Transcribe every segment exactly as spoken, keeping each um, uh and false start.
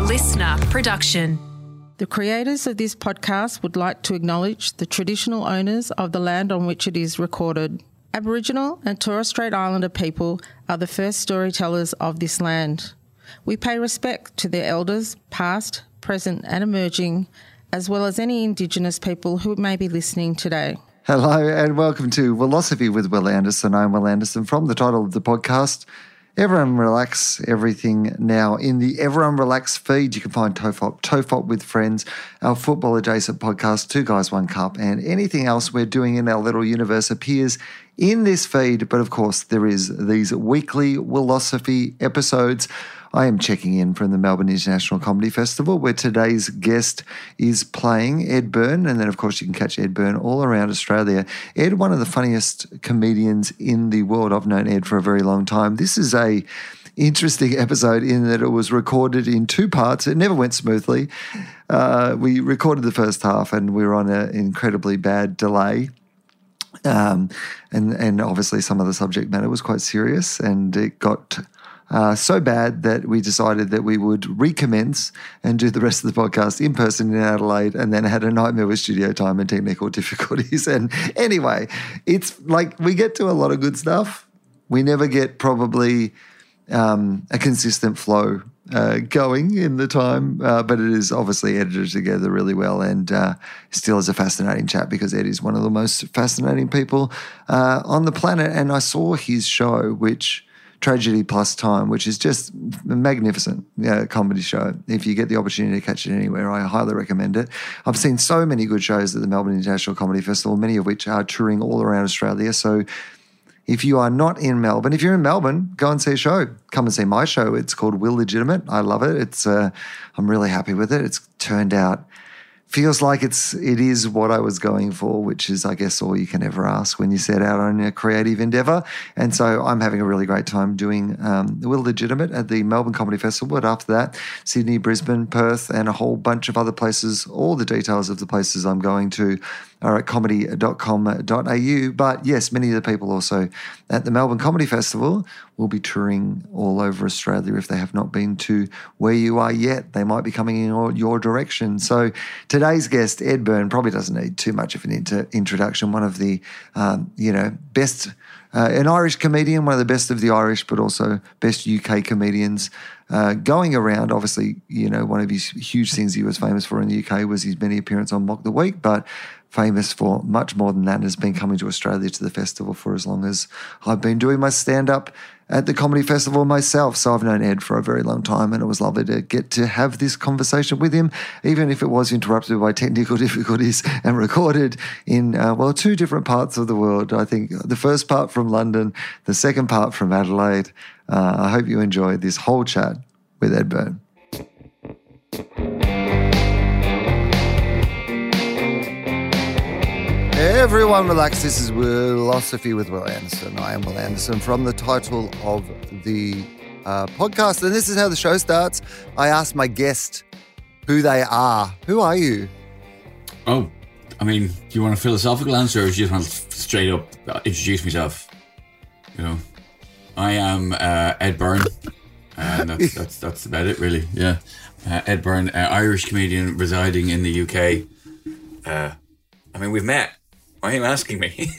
listener production. The creators of this podcast would like to acknowledge the traditional owners of the land on which it is recorded. Aboriginal and Torres Strait Islander people are the first storytellers of this land. We pay respect to their elders, past, present and emerging, as well as any Indigenous people who may be listening today. Hello and welcome to Philosophy with Will Anderson. I'm Will Anderson. From the title of the podcast, Everyone Relax, everything now in the Everyone Relax feed. You can find Tofop, Tofop with Friends, our football adjacent podcast, Two Guys, One Cup, and anything else we're doing in our little universe appears in this feed. But of course, there is these weekly Philosophy episodes. I am checking in from the Melbourne International Comedy Festival, where today's guest is playing Ed Byrne. And then, of course, you can catch Ed Byrne all around Australia. Ed, one of the funniest comedians in the world. I've known Ed for a very long time. This is a interesting episode in that it was recorded in two parts. It never went smoothly. Uh, we recorded the first half and we were on an incredibly bad delay. Um, and, and obviously some of the subject matter was quite serious, and it got Uh, so bad that we decided that we would recommence and do the rest of the podcast in person in Adelaide, and then had a nightmare with studio time and technical difficulties. And anyway, it's like we get to a lot of good stuff. We never get probably um, a consistent flow uh, going in the time, uh, but it is obviously edited together really well, and uh, still is a fascinating chat because Ed is one of the most fascinating people uh, on the planet. And I saw his show, which Tragedy Plus Time, which is just a magnificent uh, comedy show. If you get the opportunity to catch it anywhere, I highly recommend it. I've seen so many good shows at the Melbourne International Comedy Festival, many of which are touring all around Australia. So if you are not in Melbourne, if you're in Melbourne, go and see a show. Come and see my show. It's called Will Legitimate. I love it. It's uh, I'm really happy with it. It's turned out feels like it's it is what I was going for, which is, I guess, all you can ever ask when you set out on a creative endeavour. And so I'm having a really great time doing um, Will Legitimate at the Melbourne Comedy Festival. But after that, Sydney, Brisbane, Perth, and a whole bunch of other places. All the details of the places I'm going to are at comedy dot com dot a u. But yes, many of the people also at the Melbourne Comedy Festival will be touring all over Australia. If they have not been to where you are yet, they might be coming in your, your direction. So today's guest, Ed Byrne, probably doesn't need too much of an inter- introduction. One of the, um, you know, best, uh, an Irish comedian, one of the best of the Irish, but also best U K comedians uh, going around. Obviously, you know, one of his huge things he was famous for in the U K was his many appearances on Mock the Week, but famous for much more than that, and has been coming to Australia to the festival for as long as I've been doing my stand-up at the Comedy Festival myself. So I've known Ed for a very long time, and it was lovely to get to have this conversation with him, even if it was interrupted by technical difficulties and recorded in, uh, well, two different parts of the world. I think the first part from London, the second part from Adelaide. Uh, I hope you enjoyed this whole chat with Ed Byrne. Everyone relax. This is Philosophy with Will Anderson. I am Will Anderson from the title of the uh, podcast. And this is how the show starts. I ask my guest who they are. Who are you? Oh, I mean, do you want a philosophical answer, or do you just want to straight up introduce myself? You know, I am uh, Ed Byrne. And that's, that's, that's about it, really. Yeah. Uh, Ed Byrne, uh, Irish comedian residing in the U K. Uh, I mean, we've met. Why are you asking me?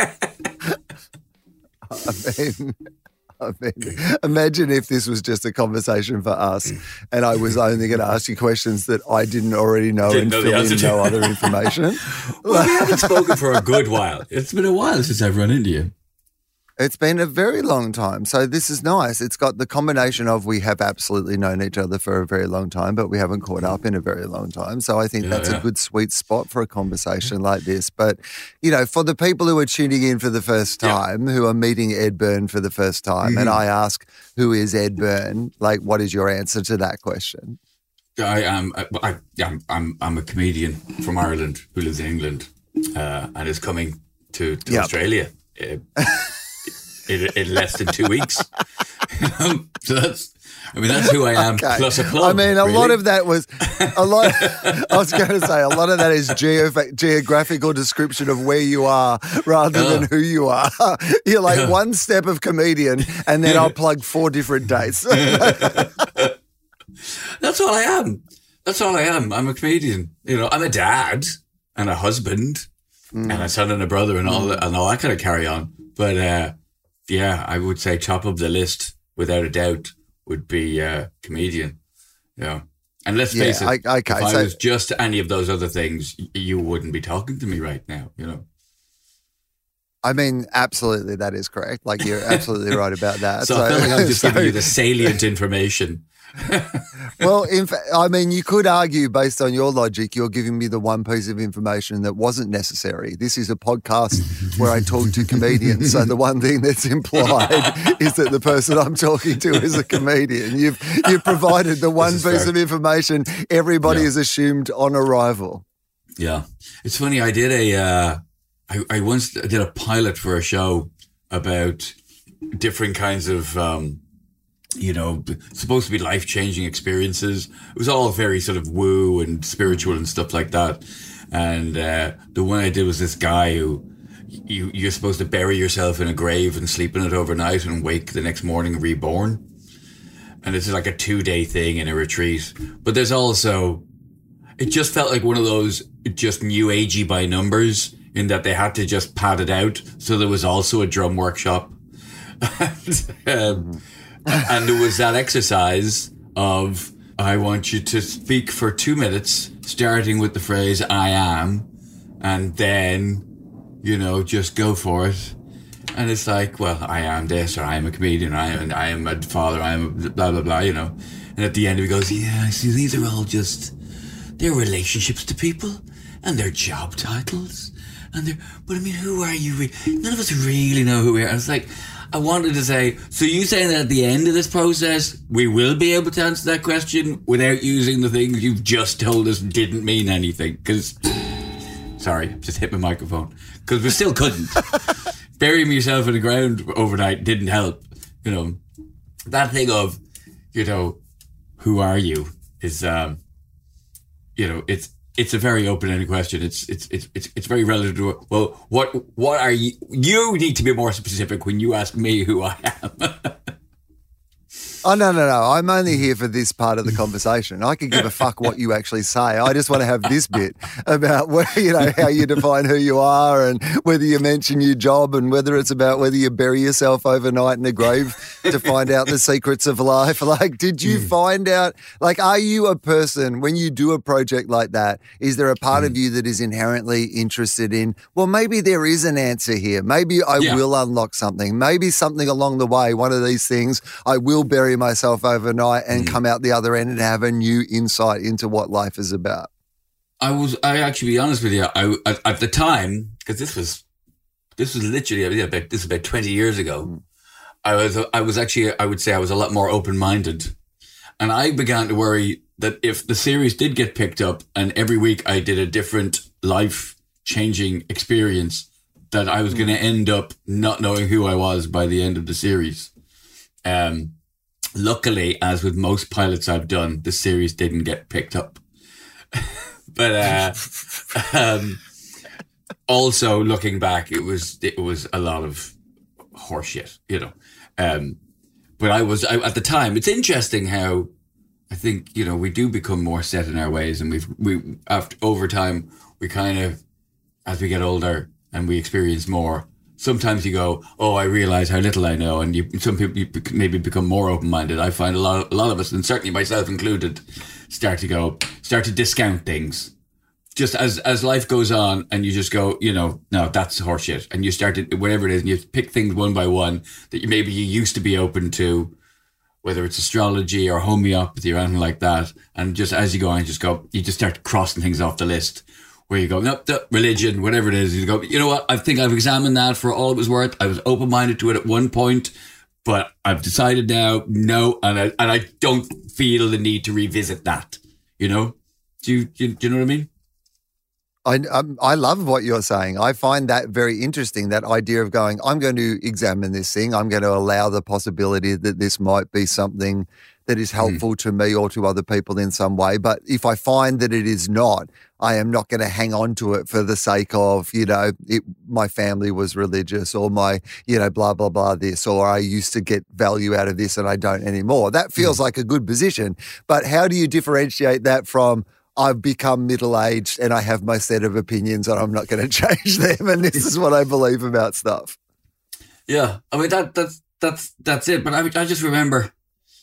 I mean, I mean, imagine if this was just a conversation for us and I was only going to ask you questions that I didn't already know didn't and know fill in to. no other information. Well, we haven't spoken for a good while. It's been a while since I've run into you. It's been a very long time. So this is nice. It's got the combination of we have absolutely known each other for a very long time, but we haven't caught up in a very long time. So I think yeah, that's yeah. a good sweet spot for a conversation like this. But, you know, for the people who are tuning in for the first time, yeah. who are meeting Ed Byrne for the first time, mm-hmm. and I ask, who is Ed Byrne? Like, what is your answer to that question? I am I, I'm, I'm, I'm a comedian from Ireland who lives in England uh, and is coming to, to yep. Australia. Uh, In, in less than two weeks. So that's, I mean, that's who I am, okay. plus a club. I mean, a really. lot of that was, a lot, I was going to say, a lot of that is geof- geographical description of where you are rather oh. than who you are. You're like oh. one step of comedian and then I'll plug four different dates. That's all all I am. That's all I am. I'm a comedian. You know, I'm a dad and a husband mm. and a son and a brother and all that, and all that kind of carry on. But uh, yeah, I would say top of the list without a doubt would be uh, comedian. Yeah. And let's yeah, face it, I, okay, if I so, was just any of those other things, you wouldn't be talking to me right now, you know. I mean, absolutely, that is correct. Like, you're absolutely right about that. so, so I feel like I'm just so, giving you the salient information. Well, in fact, I mean, you could argue based on your logic, you're giving me the one piece of information that wasn't necessary. This is a podcast where I talk to comedians. So the one thing that's implied is that the person I'm talking to is a comedian. You've you've provided the one piece fair. of information everybody yeah. has assumed on arrival. Yeah. It's funny. I did a, uh, I, I once did a pilot for a show about different kinds of, um, you know, supposed to be life-changing experiences. It was all very sort of woo and spiritual and stuff like that. And uh, the one I did was this guy who you, you're supposed to bury yourself in a grave and sleep in it overnight and wake the next morning reborn. And it's like a two-day thing in a retreat. But there's also, it just felt like one of those just new agey by numbers in that they had to just pad it out. So there was also a drum workshop. and, um, and there was that exercise of, I want you to speak for two minutes, starting with the phrase, I am, and then, you know, just go for it. And it's like, well, I am this, or I am a comedian, or I am, I am a father, I am a blah, blah, blah, you know. And at the end he goes, yeah, I see, these are all just, they're relationships to people, and they're job titles, and they're, but I mean, who are you? Re- None of us really know who we are. I was like, I wanted to say, so you saying that at the end of this process, we will be able to answer that question without using the things you've just told us didn't mean anything? Because, sorry, just hit my microphone. Because we still couldn't. Burying yourself in the ground overnight didn't help. You know, that thing of, you know, who are you is, um, you know, it's, It's a very open-ended question. It's it's it's it's it's very relative to, well, what what are you? You need to be more specific when you ask me who I am. Oh, no, no, no. I'm only here for this part of the conversation. I could give a fuck what you actually say. I just want to have this bit about where, you know, how you define who you are and whether you mention your job and whether it's about whether you bury yourself overnight in a grave to find out the secrets of life. Like, did you mm. find out, like, are you a person, when you do a project like that, is there a part mm. of you that is inherently interested in, well, maybe there is an answer here. Maybe I yeah. will unlock something. Maybe something along the way, one of these things, I will bury myself overnight and mm. come out the other end and have a new insight into what life is about. I was, I actually be honest with you, I, at, at the time, because this was, this was literally, yeah, about, this was about twenty years ago. Mm. I was, I was actually, I would say I was a lot more open-minded. And I began to worry that if the series did get picked up and every week I did a different life-changing experience, that I was mm. going to end up not knowing who I was by the end of the series. Um, Luckily, as with most pilots I've done, the series didn't get picked up. But uh, um, also looking back, it was it was a lot of horseshit, you know. Um, but I was I, at the time. It's interesting how I think, you know, we do become more set in our ways, and we've we after over time we kind of, as we get older and we experience more. Sometimes you go, oh, I realize how little I know. And you, some people you maybe become more open-minded. I find a lot, of, a lot of us, and certainly myself included, start to go, start to discount things. Just as, as life goes on and you just go, you know, no, that's horseshit. And you start to, whatever it is, and you pick things one by one that you maybe you used to be open to, whether it's astrology or homeopathy or anything like that. And just as you go on, just go, you just start crossing things off the list. Where you go, no, no, religion, whatever it is, you go, you know what, I think I've examined that for all it was worth. I was open-minded to it at one point, but I've decided now, no, and I and I don't feel the need to revisit that, you know? Do you, do you, do you know what I mean? I, um, I love what you're saying. I find that very interesting, that idea of going, I'm going to examine this thing. I'm going to allow the possibility that this might be something that is helpful mm. to me or to other people in some way. But if I find that it is not, I am not going to hang on to it for the sake of, you know, it, my family was religious, or my, you know, blah, blah, blah, this, or I used to get value out of this and I don't anymore. That feels mm. like a good position. But how do you differentiate that from, I've become middle-aged and I have my set of opinions and I'm not going to change them, and this is what I believe about stuff? Yeah, I mean, that that's that's that's it. But I I just remember,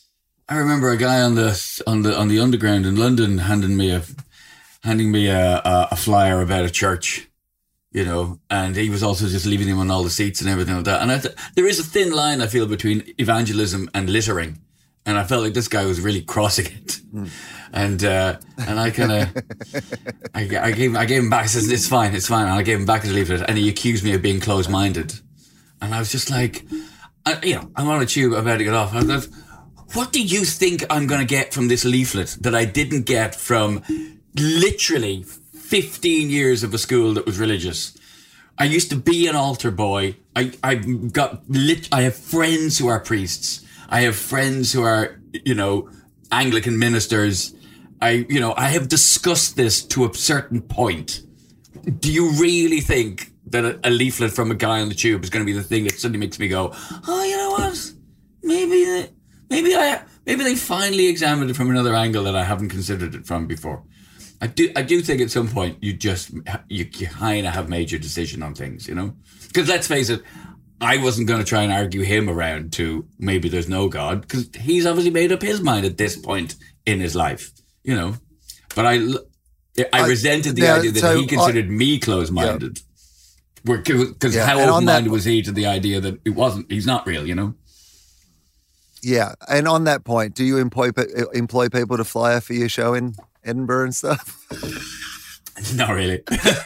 I remember a guy on the on the on the underground in London handing me a handing me a, a, a flyer about a church, you know, and he was also just leaving them on all the seats and everything like that. And I th- there is a thin line, I feel, between evangelism and littering, and I felt like this guy was really crossing it. Mm. And uh, and I kind of I, I gave I gave him back. I said, it's fine, it's fine. And I gave him back his leaflet, and he accused me of being closed-minded. And I was just like, I, you know, I'm on a tube about to get off. I was like, what do you think I'm going to get from this leaflet that I didn't get from literally fifteen years of a school that was religious? I used to be an altar boy. I I got lit. I have friends who are priests. I have friends who are, you know, Anglican ministers. I, you know, I have discussed this to a certain point. Do you really think that a, a leaflet from a guy on the tube is going to be the thing that suddenly makes me go, oh, you know what? Maybe, the, maybe I, maybe they finally examined it from another angle that I haven't considered it from before. I do, I do think at some point you just, you, you kind of have made your decision on things, you know? Because let's face it, I wasn't going to try and argue him around to maybe there's no God, because he's obviously made up his mind at this point in his life, you know. But I, I, I resented the yeah, idea that so he considered I, me closed-minded. Because yeah. yeah, how open-minded was he to the idea that it wasn't, he's not real, you know? Yeah, and on that point, do you employ employ people to flyer for your show in Edinburgh and stuff? Not really.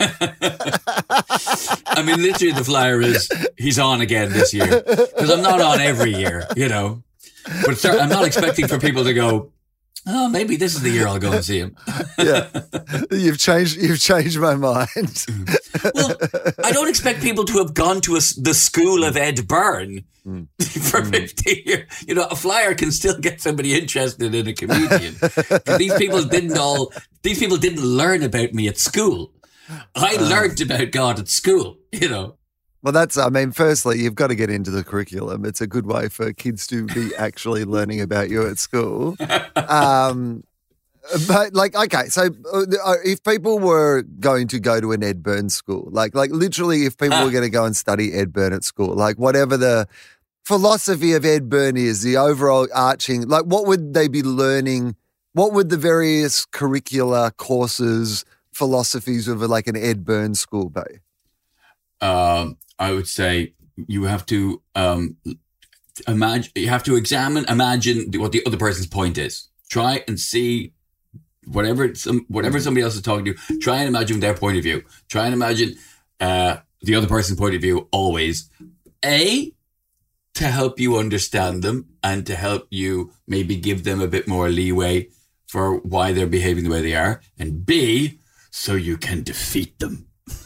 I mean, literally the flyer is, he's on again this year. Because I'm not on every year, you know. But sir, I'm not expecting for people to go, oh, maybe this is the year I'll go and see him. Yeah. You've changed You've changed my mind. Well, I don't expect people to have gone to a, the school of Ed Byrne mm. for mm. fifty years. You know, a flyer can still get somebody interested in a comedian. These people didn't all, these people didn't learn about me at school. I uh, learned about God at school, you know. Well, that's, I mean, firstly, you've got to get into the curriculum. It's a good way for kids to be actually learning about you at school. Um, but like, okay, so uh, if people were going to go to an Ed Byrne school, like, like literally if people ah. were going to go and study Ed Byrne at school, like whatever the philosophy of Ed Byrne is, the overall arching, like what would they be learning? What would the various curricular courses, philosophies of like an Ed Byrne school be? Um, I would say you have to um, imagine, you have to examine, imagine what the other person's point is. Try and see whatever some whatever somebody else is talking to. Try and imagine their point of view. Try and imagine uh, the other person's point of view always. A, to help you understand them and to help you maybe give them a bit more leeway for why they're behaving the way they are. And B, so you can defeat them.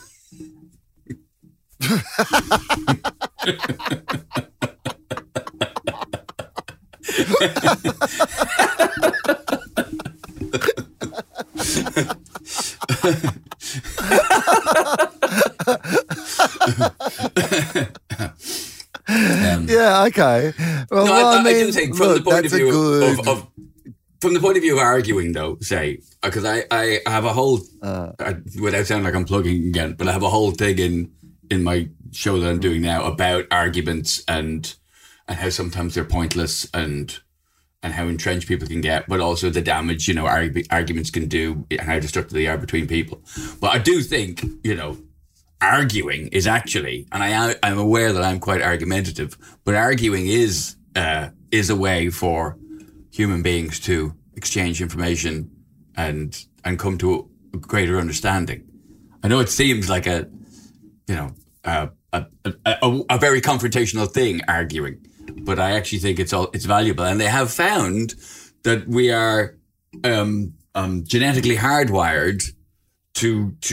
um, yeah, okay. Well, no, well I, I, mean, I do think from look, the point of view good... of, of from the point of view of arguing, though, say, because I, I have a whole, uh, I, without sounding like I'm plugging again, but I have a whole thing in in my show that I'm doing now about arguments and and how sometimes they're pointless and and how entrenched people can get, but also the damage, you know, arg- arguments can do and how destructive they are between people. But I do think, you know, arguing is actually, and I I'm aware that I'm quite argumentative, but arguing is uh, is a way for human beings to exchange information and and come to a greater understanding. I know it seems like a, you know, uh, a, a, a, a very confrontational thing, arguing, but I actually think it's all it's valuable. And they have found that we are um, um, genetically hardwired to to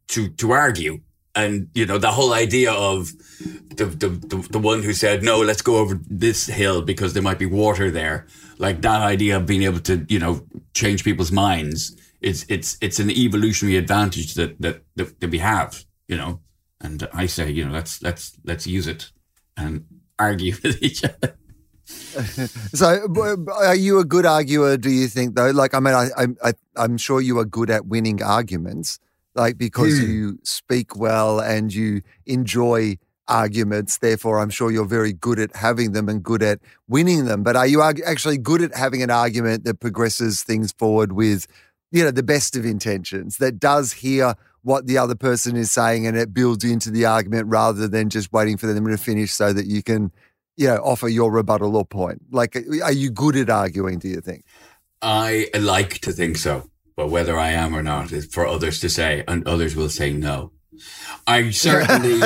to to argue. And, you know, the whole idea of the, the, the, the one who said, no, let's go over this hill because there might be water there. Like that idea of being able to, you know, change people's minds. It's, it's, it's an evolutionary advantage that, that, that, that we have, you know. And I say, you know, let's, let's, let's use it and argue with each other. So are you a good arguer, do you think, though? Like, I mean, I, I, I'm sure you are good at winning arguments. Like, because mm. you speak well and you enjoy arguments, therefore I'm sure you're very good at having them and good at winning them. But are you actually good at having an argument that progresses things forward with, you know, the best of intentions, that does hear what the other person is saying and it builds into the argument rather than just waiting for them to finish so that you can, you know, offer your rebuttal or point? Like, are you good at arguing, do you think? I like to think so. But whether I am or not is for others to say, and others will say no. I certainly,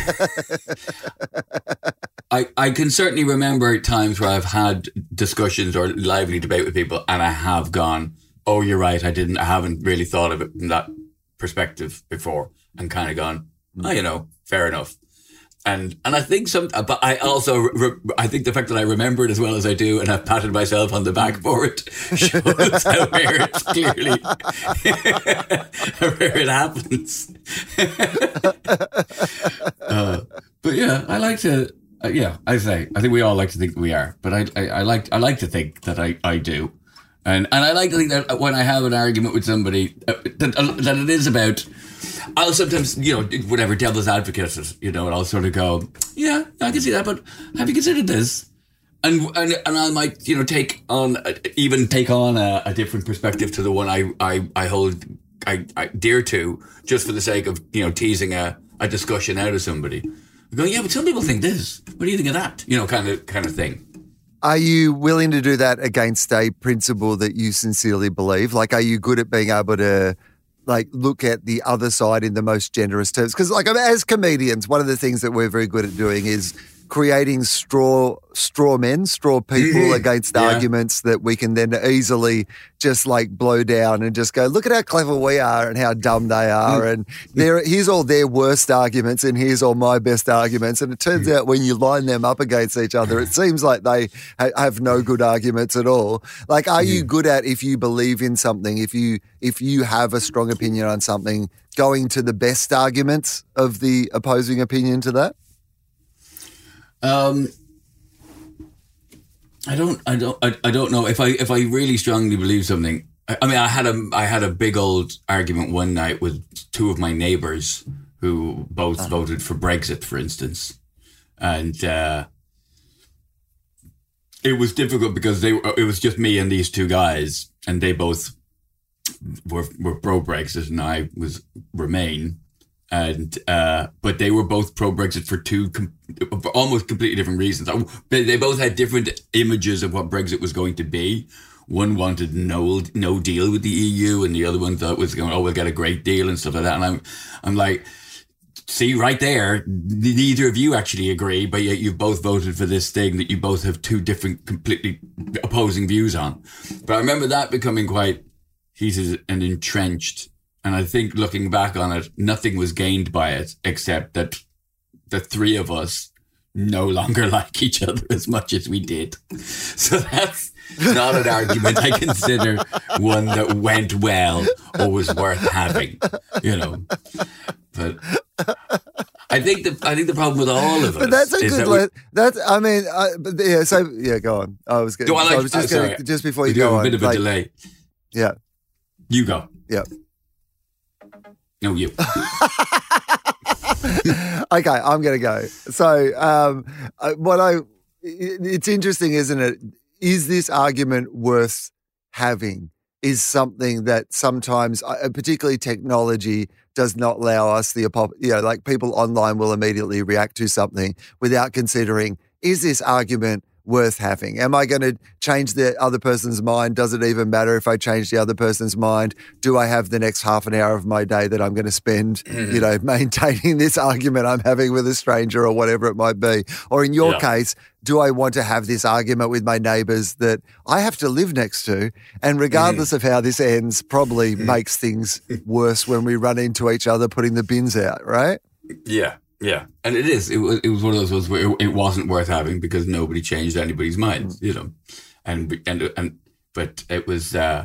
I I can certainly remember times where I've had discussions or lively debate with people, and I have gone, "Oh, you're right. I didn't. I haven't really thought of it from that perspective before," and kind of gone, "Oh, you know, fair enough." And and I think some, but I also, re, I think the fact that I remember it as well as I do and I've patted myself on the back for it shows how rare it's clearly, how rare it happens. uh, but yeah, I like to, uh, yeah, I say, I think we all like to think we are, but I, I, I like, I like to think that I, I do. And, and I like to think that when I have an argument with somebody, uh, that, uh, that it is about, I'll sometimes, you know, whatever, devil's advocate, you know, and I'll sort of go, yeah, I can see that, but have you considered this? And and, and I might, you know, take on, even take on a, a different perspective to the one I, I, I hold I, I dear to, just for the sake of, you know, teasing a, a discussion out of somebody. I'm going, yeah, but some people think this. What do you think of that? You know, kind of kind of thing. Are you willing to do that against a principle that you sincerely believe? Like, are you good at being able to, like, look at the other side in the most generous terms? Because, like, as comedians, one of the things that we're very good at doing is creating straw straw men, straw people mm-hmm. against yeah. arguments that we can then easily just, like, blow down and just go, look at how clever we are and how dumb they are. Mm. And there, here's all their worst arguments and here's all my best arguments. And it turns out when you line them up against each other, it seems like they ha- have no good arguments at all. Like, are mm. you good at, if you believe in something, if you if you have a strong opinion on something, going to the best arguments of the opposing opinion to that? Um, I don't, I don't, I, I don't know if I, if I really strongly believe something. I, I mean, I had a, I had a big old argument one night with two of my neighbours who both uh-huh. voted for Brexit, for instance, and uh, it was difficult because they, it was just me and these two guys, and they both were were pro Brexit, and I was Remain. And uh, but they were both pro Brexit for two com- for almost completely different reasons. They, they both had different images of what Brexit was going to be. One wanted no no deal with the E U, and the other one thought was going, oh, we'll get a great deal and stuff like that. And I'm I'm like, see, right there, neither of you actually agree, but yet you've both voted for this thing that you both have two different, completely opposing views on. But I remember that becoming quite heated and entrenched. And I think looking back on it, nothing was gained by it except that the three of us no longer like each other as much as we did. So that's not an argument I consider one that went well or was worth having, you know. But I think the I think the problem with all of us. But that's a is good. that Le- that's I mean, I, but yeah. So yeah, go on. I was going. I, like, I was just oh, going just before you we go do have on. a bit of like, a delay. Yeah. You go. Yeah. No, you. Okay, I'm going to go. So, um, what I, it's interesting, isn't it? Is this argument worth having? Is something that sometimes, particularly technology, does not allow us the, you know, like people online will immediately react to something without considering, is this argument worth having? Am I going to change the other person's mind? Does it even matter if I change the other person's mind? Do I have the next half an hour of my day that I'm going to spend, mm. you know, maintaining this argument I'm having with a stranger or whatever it might be? Or in your yeah. case, do I want to have this argument with my neighbours that I have to live next to? And regardless mm. of how this ends, probably mm. makes things worse when we run into each other putting the bins out, right? Yeah. Yeah, and it is. It was. It was one of those ones where it, it wasn't worth having because nobody changed anybody's minds, you know, and and and. But it was, uh,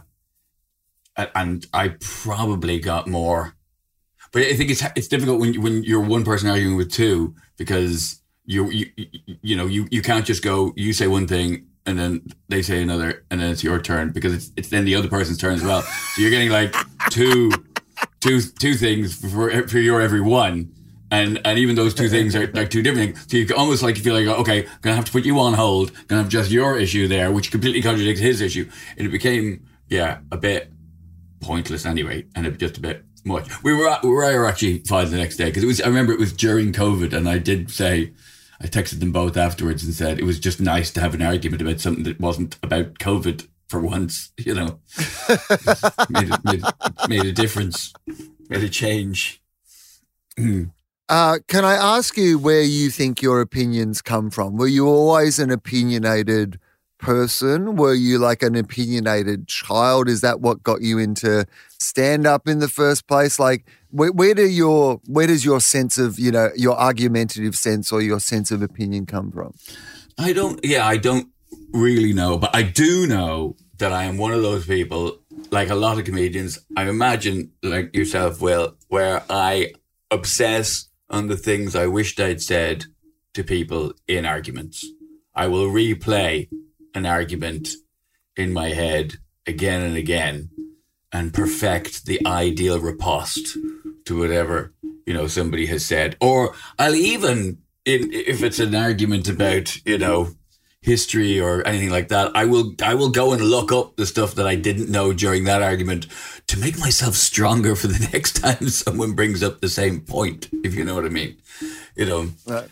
and I probably got more. But I think it's it's difficult when when you're one person arguing with two because you you you know you you can't just go. You say one thing and then they say another, and then it's your turn because it's it's then the other person's turn as well. So you're getting like two two two things for for your every one. And and even those two things are like two different things. So you almost like you feel like, okay, I'm going to have to put you on hold, going to have just your issue there, which completely contradicts his issue. And it became, yeah, a bit pointless anyway, and it just a bit much. We were we were actually fine the next day because it was. I remember it was during COVID, and I did say, I texted them both afterwards and said it was just nice to have an argument about something that wasn't about COVID for once. You know, made, it, made, made a difference, made a change. Uh, can I ask you where you think your opinions come from? Were you always an opinionated person? Were you like an opinionated child? Is that what got you into stand-up in the first place? Like, where, where do your where does your sense of, you know, your argumentative sense or your sense of opinion come from? I don't, yeah, I don't really know, but I do know that I am one of those people, like a lot of comedians, I imagine, like yourself, Will, where I obsess on the things I wished I'd said to people in arguments. I will replay an argument in my head again and again and perfect the ideal riposte to whatever, you know, somebody has said. Or I'll even, in, if it's an argument about, you know, history or anything like that, I will I will go and look up the stuff that I didn't know during that argument to make myself stronger for the next time someone brings up the same point, if you know what I mean. You know, like,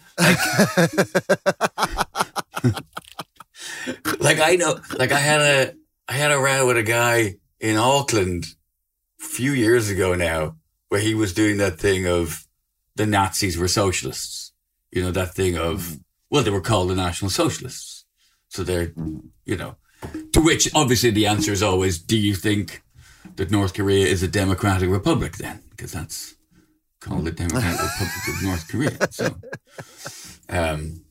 like I know, like I had a I had a row with a guy in Auckland a few years ago now, where he was doing that thing of the Nazis were socialists. You know, that thing of, well, they were called the National Socialists. So they're, you know, to which obviously the answer is always, do you think that North Korea is a democratic republic then? Because that's called the Democratic Republic of North Korea. So, um,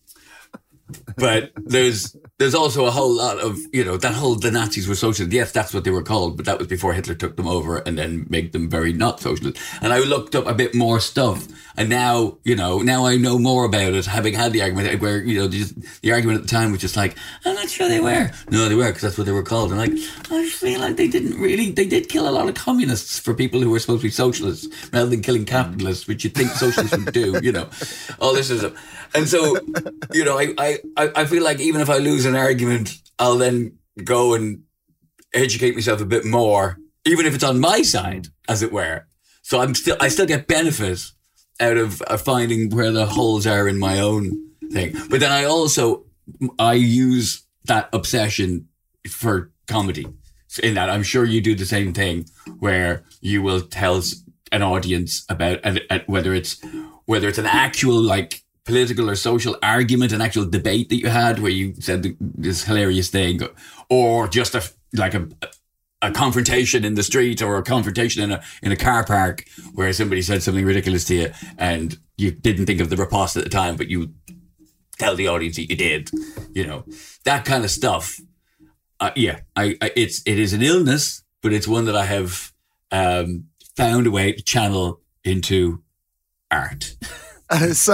but there's there's also a whole lot of, you know, that whole, the Nazis were socialist. Yes, that's what they were called, but that was before Hitler took them over and then made them very not socialist. And I looked up a bit more stuff. And now, you know, now I know more about it, having had the argument where, you know, just, the argument at the time was just like, I'm not sure they were. No, they were, because that's what they were called. And like, I just feel like they didn't really, they did kill a lot of communists for people who were supposed to be socialists rather than killing capitalists, which you'd think socialists would do, you know, all this is. A, and so, you know, I, I, I feel like even if I lose an argument, I'll then go and educate myself a bit more, even if it's on my side, as it were. So I'm still, I still get benefit out of uh, finding where the holes are in my own thing. But then I also, I use that obsession for comedy. In that, I'm sure you do the same thing, where you will tell an audience about, and, and whether it's whether it's an actual like political or social argument, an actual debate that you had where you said this hilarious thing, or just a like a a confrontation in the street, or a confrontation in a in a car park where somebody said something ridiculous to you and you didn't think of the riposte at the time, but you tell the audience that you did, you know, that kind of stuff. Uh, yeah, I, I it's it is an illness, but it's one that I have um, found a way to channel into art. Uh, so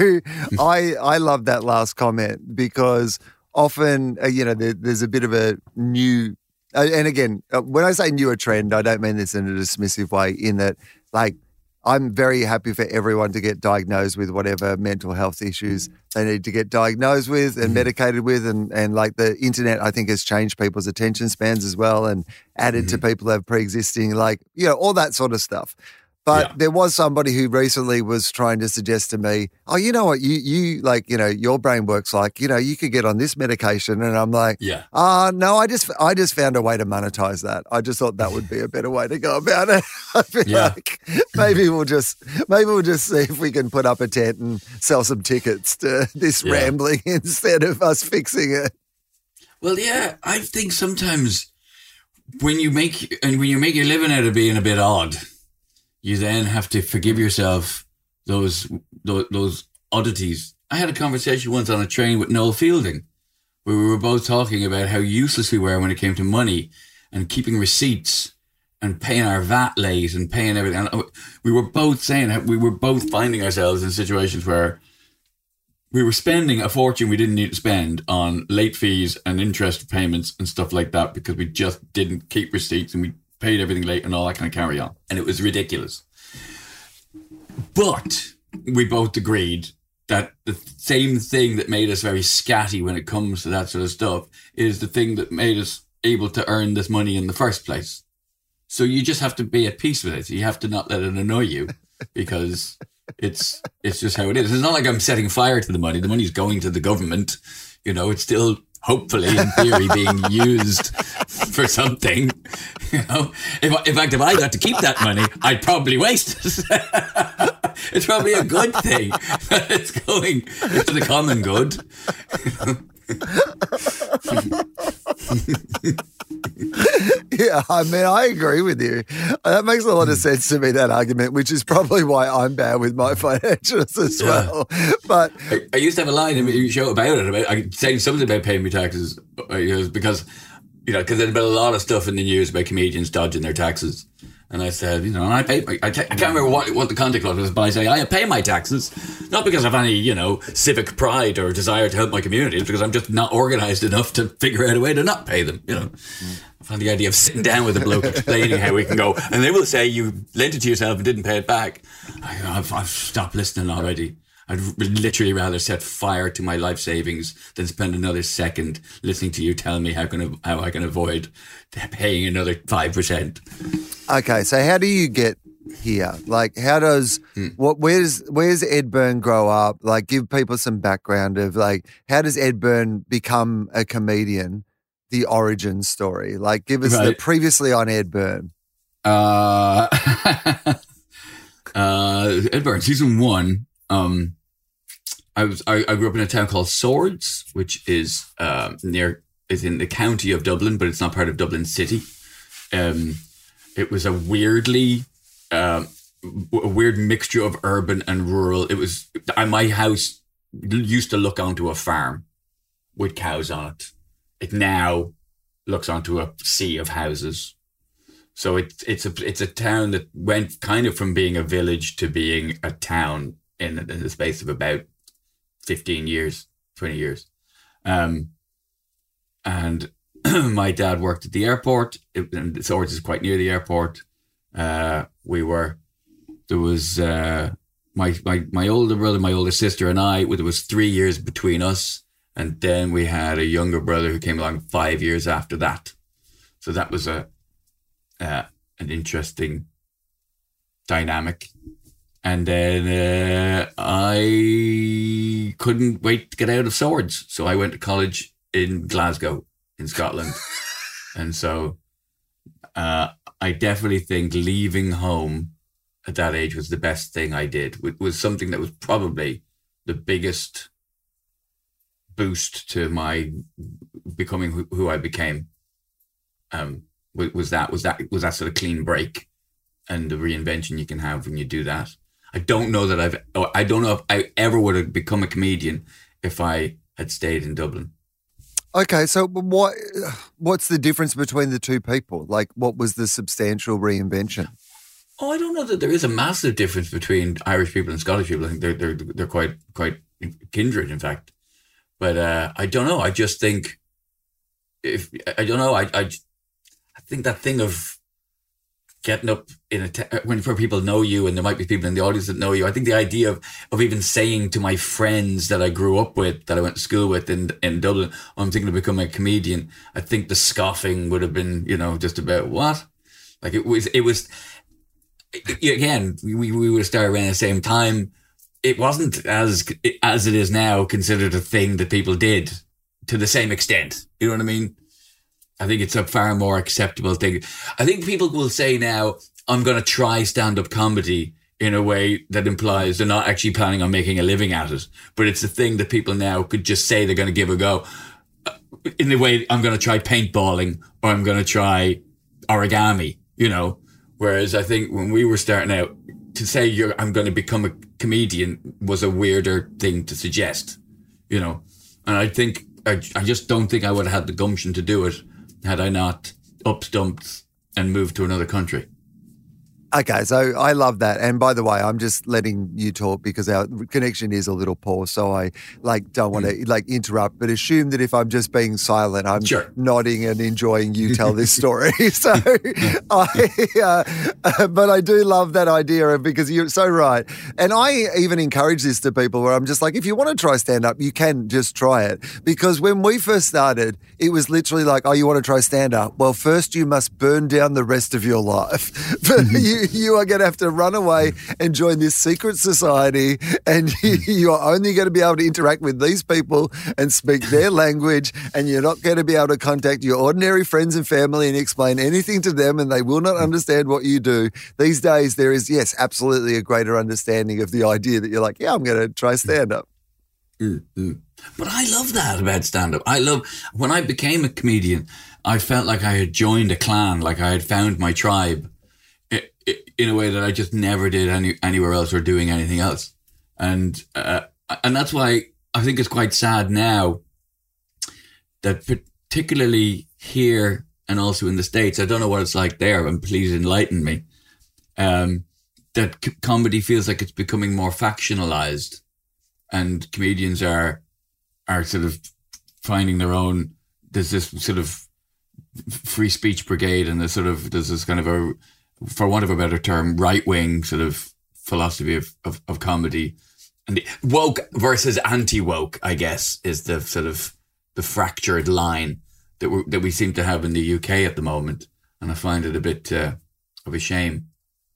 I I love that last comment, because often, uh, you know, there, there's a bit of a new, uh, and again, uh, when I say newer trend, I don't mean this in a dismissive way, in that, like, I'm very happy for everyone to get diagnosed with whatever mental health issues they need to get diagnosed with and medicated with. And, and like the internet, I think, has changed people's attention spans as well, and added mm-hmm. to people who have pre-existing, like, you know, all that sort of stuff. But Yeah. there was somebody who recently was trying to suggest to me, oh, you know what, you, you like, you know, your brain works like, you know, you could get on this medication. And I'm like, Yeah. uh, no, I just, I just found a way to monetize that. I just thought that would be a better way to go about it. I feel Yeah. like maybe we'll just, maybe we'll just see if we can put up a tent and sell some tickets to this Yeah. rambling instead of us fixing it. Well, yeah, I think sometimes when you make and when you make your living out of being a bit odd, you then have to forgive yourself those, those those oddities. I had a conversation once on a train with Noel Fielding, where we were both talking about how useless we were when it came to money and keeping receipts and paying our V A T late and paying everything. And we were both saying how we were both finding ourselves in situations where we were spending a fortune we didn't need to spend on late fees and interest payments and stuff like that because we just didn't keep receipts and we paid everything late and all that kind of carry on. And it was ridiculous. But we both agreed that the same thing that made us very scatty when it comes to that sort of stuff is the thing that made us able to earn this money in the first place. So you just have to be at peace with it. You have to not let it annoy you because it's it's just how it is. It's not like I'm setting fire to the money. The money's going to the government. You know, it's still hopefully in theory being used for something. You know, if, in fact, if I got to keep that money, I'd probably waste it. It's probably a good thing that it's going to the common good. Yeah, I mean, I agree with you. That makes a lot of sense to me, that argument, which is probably why I'm bad with my financials as Yeah. well. But I, I used to have a line in your show about it, about I, saying something about paying me taxes, uh, you know, because, you know, because there'd been a lot of stuff in the news about comedians dodging their taxes. And I said, you know, and I pay, I, I, ta- I can't remember what, what the context was, but I say, I pay my taxes, not because of any, you know, civic pride or desire to help my community, it's because I'm just not organised enough to figure out a way to not pay them, you know. Mm. I find the idea of sitting down with a bloke explaining how we can go, and they will say you lent it to yourself and didn't pay it back. I, I've, I've stopped listening already. I'd literally rather set fire to my life savings than spend another second listening to you tell me how can how I can avoid paying another five percent. okay, so how do you get here? Like, how does Hmm. what? Where's Where's Ed Byrne grow up? Like, give people some background of like, how does Ed Byrne become a comedian? The origin story. Like, give us the Right. previously on Ed Byrne. Uh, uh, Ed Byrne, season one. Um, I was I, I grew up in a town called Swords, which is um, near is in the county of Dublin, but it's not part of Dublin City. Um, it was a weirdly um, a weird mixture of urban and rural. It was I, my house used to look onto a farm with cows on it. It now looks onto a sea of houses. So it's it's a it's a town that went kind of from being a village to being a town in, in the space of about fifteen years, twenty years. Um, and my dad worked at the airport. It, and Swords is quite near the airport. Uh, we were, there was uh, my, my, my older brother, my older sister and I, there was three years between us. And then we had a younger brother who came along five years after that. So that was a uh, an interesting dynamic. And then uh, I couldn't wait to get out of Swords. So I went to college in Glasgow, in Scotland. And so uh, I definitely think leaving home at that age was the best thing I did. It was something that was probably the biggest boost to my becoming who, who I became. Um, was that was that was that sort of clean break and the reinvention you can have when you do that. I don't know that I've I don't know if I ever would have become a comedian if I had stayed in Dublin. Okay, so what what's the difference between the two people? Like, what was the substantial reinvention? Oh, I don't know that there is a massive difference between Irish people and Scottish people. I think they're they're they're quite quite kindred, in fact. But uh, I don't know. I just think if I don't know. I I, I think that thing of getting up in a te- when where people know you and there might be people in the audience that know you. I think the idea of of even saying to my friends that I grew up with, that I went to school with in in Dublin, oh, I'm thinking of becoming a comedian. I think the scoffing would have been, you know, just about what? Like it was it was. again, we, we would have started around the same time. It wasn't as as it is now considered a thing that people did to the same extent. You know what I mean? I think it's a far more acceptable thing. I think people will say now, I'm going to try stand-up comedy in a way that implies they're not actually planning on making a living at it. But it's a thing that people now could just say they're going to give a go. In the way, I'm going to try paintballing or I'm going to try origami, you know. Whereas I think when we were starting out, to say you're, I'm going to become a comedian was a weirder thing to suggest, you know. And I think, I, I just don't think I would have had the gumption to do it had I not up-stumped and moved to another country. Okay, so I love that. And by the way, I'm just letting you talk because our connection is a little poor, so I like don't want to mm. like interrupt, but assume that if I'm just being silent, I'm sure. nodding and enjoying you tell this story. So I, uh, but I do love that idea of, because you're so right. And I even encourage this to people where I'm just like, if you want to try stand-up, you can just try it. Because when we first started, it was literally like, oh, you want to try stand-up? Well, first you must burn down the rest of your life. But you You are going to have to run away and join this secret society, and you are only going to be able to interact with these people and speak their language, and you're not going to be able to contact your ordinary friends and family and explain anything to them, and they will not understand what you do. These days, there is, yes, absolutely a greater understanding of the idea that you're like, yeah, I'm going to try stand-up. Mm-hmm. But I love that about stand-up. I love, when I became a comedian, I felt like I had joined a clan, like I had found my tribe, in a way that I just never did any, anywhere else or doing anything else. And, uh, and that's why I think it's quite sad now that particularly here and also in the States, I don't know what it's like there, and please enlighten me, um, that c- comedy feels like it's becoming more factionalized, and comedians are, are sort of finding their own, there's this sort of free speech brigade, and there's sort of, there's this kind of a, for want of a better term, right-wing sort of philosophy of, of, of comedy. And the woke versus anti-woke, I guess, is the sort of the fractured line that we that we seem to have in the U K at the moment. And I find it a bit uh, of a shame.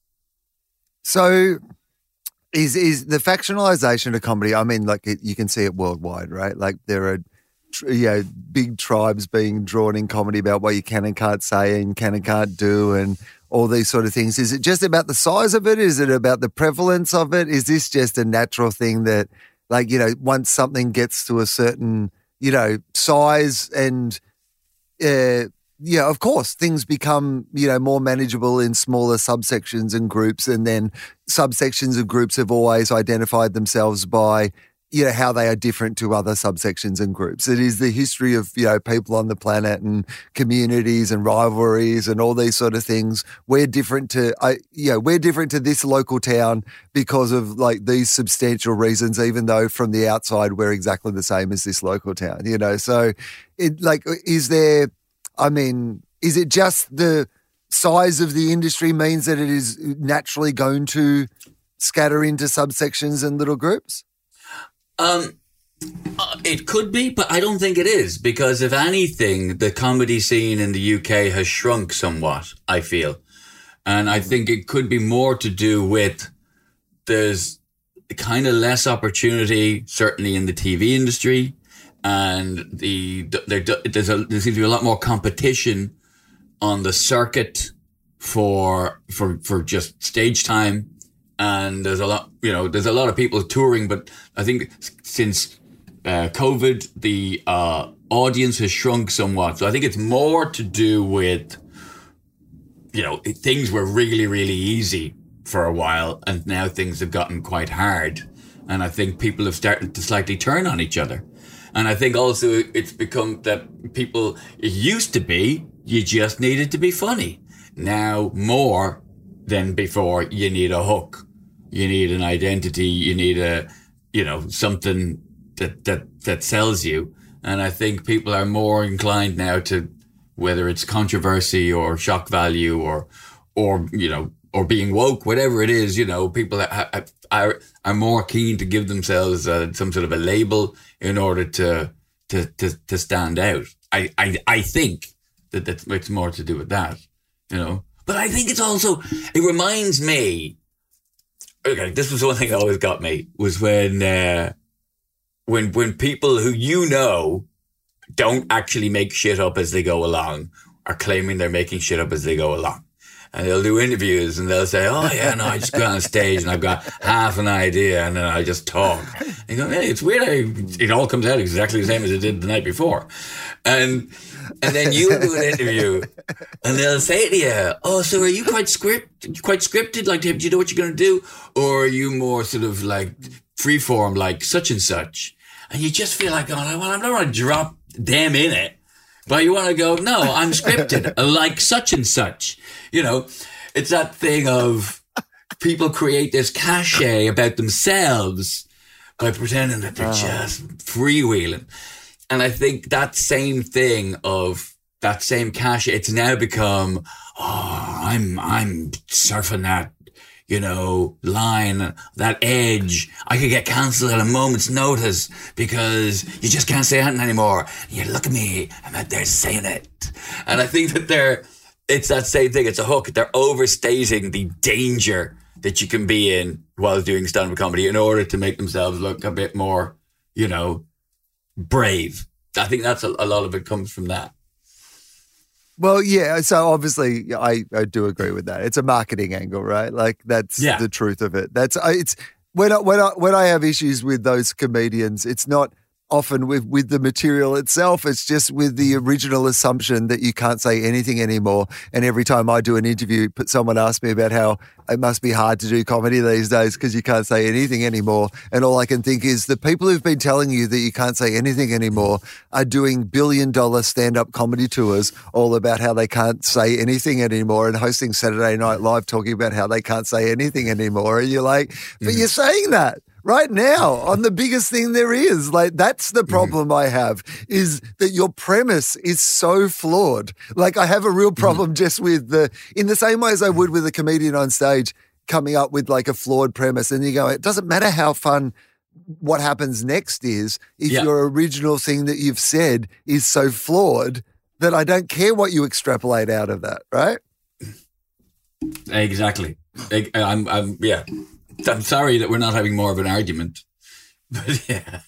So is is the factionalization of comedy, I mean, like it, you can see it worldwide, right? Like there are, you know, big tribes being drawn in comedy about what you can and can't say and can and can't do, and all these sort of things. Is it just about the size of it? Is it about the prevalence of it? Is this just a natural thing that, like, you know, once something gets to a certain, you know, size and, uh, yeah, of course, things become, you know, more manageable in smaller subsections and groups, and then subsections of groups have always identified themselves by, you know, how they are different to other subsections and groups. It is the history of, you know, people on the planet and communities and rivalries and all these sort of things. We're different to, I, you know, we're different to this local town because of like these substantial reasons, even though from the outside we're exactly the same as this local town, you know. So it like, is there, I mean, is it just the size of the industry means that it is naturally going to scatter into subsections and little groups? Um, uh, it could be, but I don't think it is, because if anything, the comedy scene in the U K has shrunk somewhat, I feel. And I think it could be more to do with there's kind of less opportunity, certainly in the T V industry, and the there, there's a, there seems to be a lot more competition on the circuit for for for just stage time. And there's a lot, you know, there's a lot of people touring, but I think since uh, COVID, the uh, audience has shrunk somewhat. So I think it's more to do with, you know, things were really, really easy for a while, and now things have gotten quite hard. And I think people have started to slightly turn on each other. And I think also it's become that people, it used to be, you just needed to be funny. Now more than before, you need a hook. You need an identity. You need a, you know, something that, that, that sells you. And I think people are more inclined now to, whether it's controversy or shock value or, or, you know, or being woke, whatever it is, you know, people are, are, are more keen to give themselves uh, some sort of a label in order to, to, to, to stand out. I, I, I think that that's, it's more to do with that, you know. But I think it's also, it reminds me, okay, this was one thing that always got me, was when, uh, when, when people who you know don't actually make shit up as they go along are claiming they're making shit up as they go along. And they'll do interviews and they'll say, oh yeah, no, I just go on stage and I've got half an idea and then I just talk. And you go, hey, it's weird how it all comes out exactly the same as it did the night before. And and then you do an interview and they'll say to you, oh, so are you quite script, quite scripted? Like, do you know what you're going to do? Or are you more sort of like freeform, like such and such? And you just feel like, oh, well, I'm not going to drop them in it. But you want to go, no, I'm scripted, like such and such. You know, it's that thing of people create this cachet about themselves by pretending that they're oh. just freewheeling. And I think that same thing of that same cachet, it's now become, oh, I'm, I'm surfing that, you know, line, that edge. I could get cancelled at a moment's notice because you just can't say anything anymore. You look at me, I'm out there saying it. And I think that they're, it's that same thing. It's a hook. They're overstating the danger that you can be in while doing stand-up comedy in order to make themselves look a bit more, you know, brave. I think that's a, a lot of it comes from that. Well, yeah. So obviously, I, I do agree with that. It's a marketing angle, right? Like that's yeah. the truth of it. That's it's when I, when I, when I have issues with those comedians, it's not often with, with the material itself. It's just with the original assumption that you can't say anything anymore. And every time I do an interview, someone asks me about how it must be hard to do comedy these days because you can't say anything anymore. And all I can think is the people who've been telling you that you can't say anything anymore are doing billion dollar stand-up comedy tours all about how they can't say anything anymore and hosting Saturday Night Live talking about how they can't say anything anymore. And you're like, but mm-hmm. you're saying that right now on the biggest thing there is. Like, that's the problem mm-hmm. I have, is that your premise is so flawed. Like, I have a real problem mm-hmm. just with the, in the same way as I would with a comedian on stage coming up with like a flawed premise. And you go, it doesn't matter how fun what happens next is if yeah. your original thing that you've said is so flawed that I don't care what you extrapolate out of that, right? Exactly. I'm, I'm, yeah. I'm sorry that we're not having more of an argument, but yeah.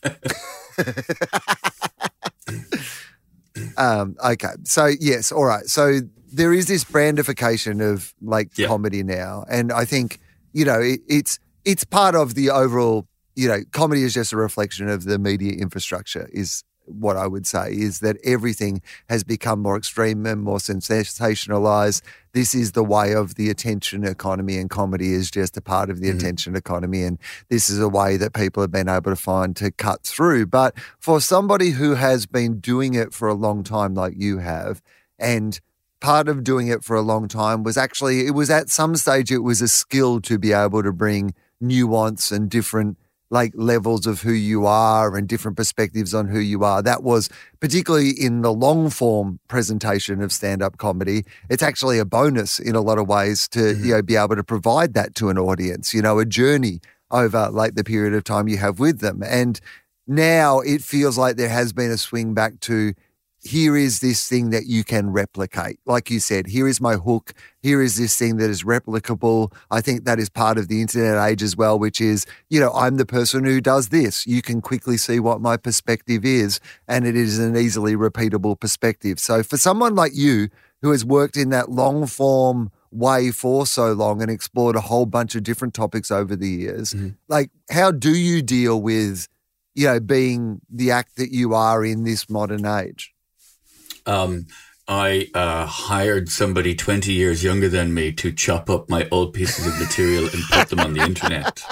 um, okay. So yes. All right. So there is this brandification of like yeah. comedy now. And I think, you know, it, it's, it's part of the overall, you know, comedy is just a reflection of the media infrastructure is what I would say, is that everything has become more extreme and more sensationalized. This is the way of the attention economy, and comedy is just a part of the mm-hmm. attention economy. And this is a way that people have been able to find to cut through. But for somebody who has been doing it for a long time like you have, and part of doing it for a long time was actually, it was at some stage, it was a skill to be able to bring nuance and different like levels of who you are and different perspectives on who you are. That was particularly in the long form presentation of stand-up comedy. It's actually a bonus in a lot of ways to, mm-hmm. you know, be able to provide that to an audience, you know, a journey over like the period of time you have with them. And now it feels like there has been a swing back to, here is this thing that you can replicate. Like you said, here is my hook. Here is this thing that is replicable. I think that is part of the internet age as well, which is, you know, I'm the person who does this. You can quickly see what my perspective is, and it is an easily repeatable perspective. So for someone like you who has worked in that long form way for so long and explored a whole bunch of different topics over the years, mm-hmm. like how do you deal with, you know, being the act that you are in this modern age? Um, I uh, hired somebody twenty years younger than me to chop up my old pieces of material and put them on the internet.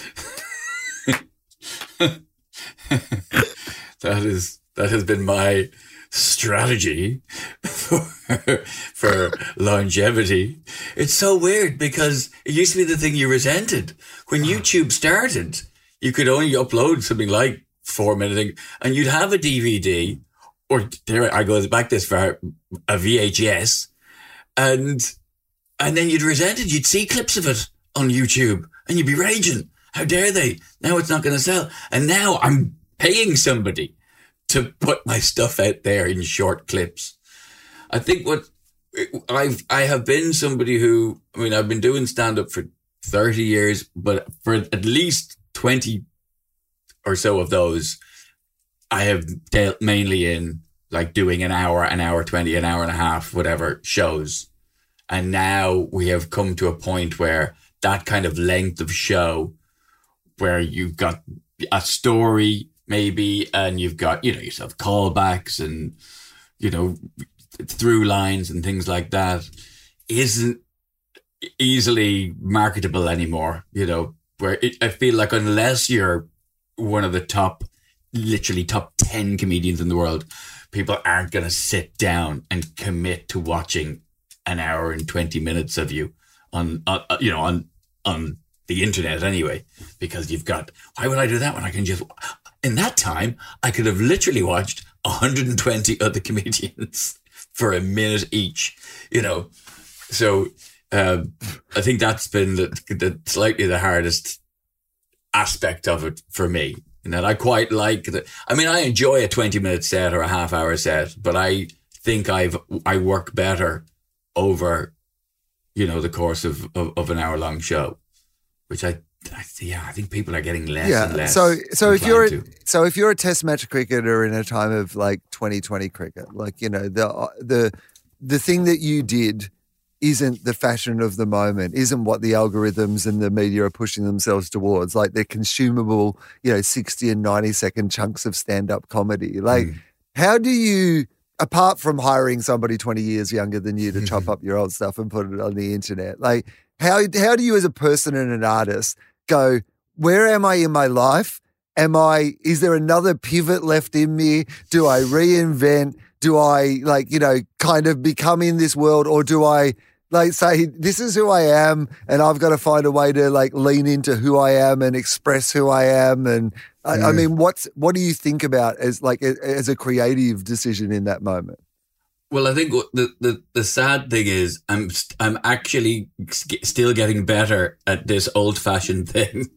that is that has been my strategy for, for longevity. It's so weird because it used to be the thing you resented. When YouTube started, you could only upload something like four minutes and you'd have a D V D. Or there I go back this far, a V H S, and and then you'd resent it. You'd see clips of it on YouTube, and you'd be raging. How dare they? Now it's not going to sell. And now I'm paying somebody to put my stuff out there in short clips. I think what I've, I have been somebody who, I mean, I've been doing stand up for thirty years, but for at least twenty or so of those, I have dealt mainly in like doing an hour, an hour twenty, an hour and a half, whatever shows. And now we have come to a point where that kind of length of show, where you've got a story maybe, and you've got, you know, yourself callbacks and, you know, through lines and things like that, isn't easily marketable anymore, you know, where it, I feel like unless you're one of the top, literally top ten comedians in the world, people aren't going to sit down and commit to watching an hour and twenty minutes of you on, uh, you know, on, on the internet anyway, because you've got, why would I do that when I can just, in that time, I could have literally watched one hundred twenty other comedians for a minute each, you know? So, um, I think that's been the, the slightly the hardest aspect of it for me. And that I quite like that. I mean, I enjoy a twenty minute set or a half hour set, but I think I've, I work better over, you know, the course of, of, of an hour long show, which I, I, yeah, I think people are getting less yeah. and less. So, so if you're, a, to. so if you're a Test match cricketer in a time of like twenty twenty cricket, like, you know, the, the, the thing that you did isn't the fashion of the moment, isn't what the algorithms and the media are pushing themselves towards. Like, they're consumable, you know, sixty and ninety second chunks of stand-up comedy. Like, mm. how do you, apart from hiring somebody twenty years younger than you to chop up your old stuff and put it on the internet, like, how, how do you as a person and an artist go, where am I in my life? Am I, is there another pivot left in me? Do I reinvent? Do I, like, you know, kind of become in this world, or do I, like, say, this is who I am and I've got to find a way to, like, lean into who I am and express who I am? And I, mm. I mean, what's, what do you think about as, like, as a creative decision in that moment? Well, I think the, the, the sad thing is I'm I'm actually still getting better at this old fashioned thing.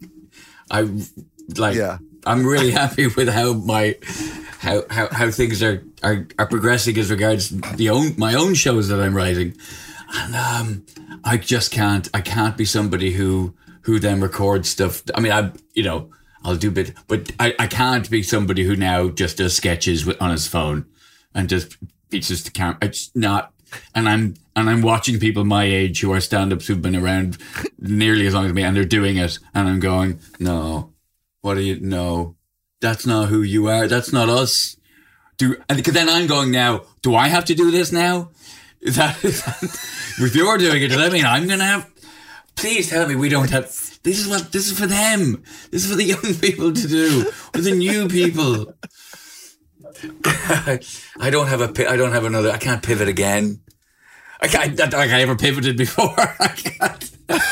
I like yeah. I'm really happy with how my how how, how things are, are, are progressing as regards the own my own shows that I'm writing, and um, I just can't I can't be somebody who who then records stuff. I mean, I you know I'll do bit, but I, I can't be somebody who now just does sketches with, on his phone and just. It's just the camera. It's not, and I'm and I'm watching people my age who are stand-ups who've been around nearly as long as me, and they're doing it, and I'm going, no, what do you? No, that's not who you are. That's not us. Do and then I'm going now. Do I have to do this now? Is that, is that if you're doing it? Does that mean I'm going to have? Please tell me we don't have. This is what. This is for them. This is for the young people to do. For the new people. I don't have a. I don't have another. I can't pivot again. I can't. I, I never pivoted before. I can't.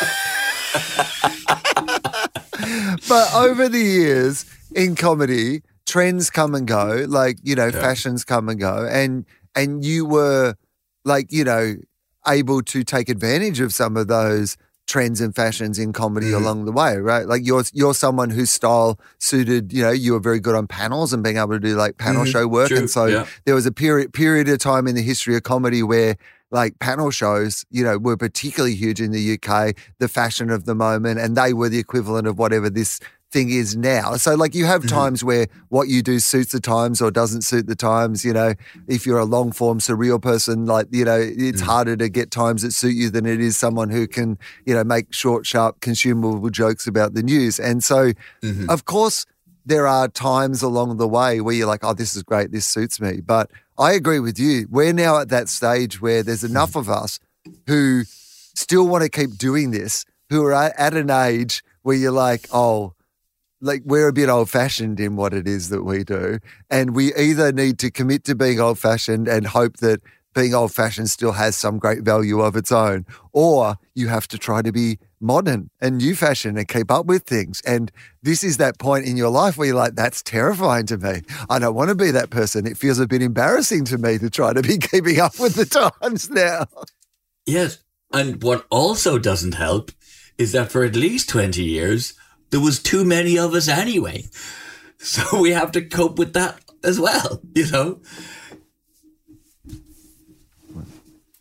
But over the years in comedy, trends come and go. Like, you know, yeah. fashions come and go, and and you were, like, you know, able to take advantage of some of those trends and fashions in comedy mm. along the way, right? Like, you're you're someone whose style suited, you know, you were very good on panels and being able to do, like, panel mm. show work. True. And so yeah. there was a period period of time in the history of comedy where, like, panel shows, you know, were particularly huge in the U K, the fashion of the moment, and they were the equivalent of whatever this thing is now. So, like, you have mm-hmm. times where what you do suits the times or doesn't suit the times. You know, if you're a long form surreal person, like, you know, it's mm-hmm. harder to get times that suit you than it is someone who can, you know, make short, sharp, consumable jokes about the news. And so, mm-hmm. of course, there are times along the way where you're like, oh, this is great, this suits me. But I agree with you. We're now at that stage where there's enough mm-hmm. of us who still want to keep doing this, who are at an age where you're like, oh, like, we're a bit old-fashioned in what it is that we do, and we either need to commit to being old-fashioned and hope that being old-fashioned still has some great value of its own, or you have to try to be modern and new-fashioned and keep up with things. And this is that point in your life where you're like, that's terrifying to me. I don't want to be that person. It feels a bit embarrassing to me to try to be keeping up with the times now. Yes, and what also doesn't help is that for at least twenty years, there was too many of us anyway. So we have to cope with that as well, you know?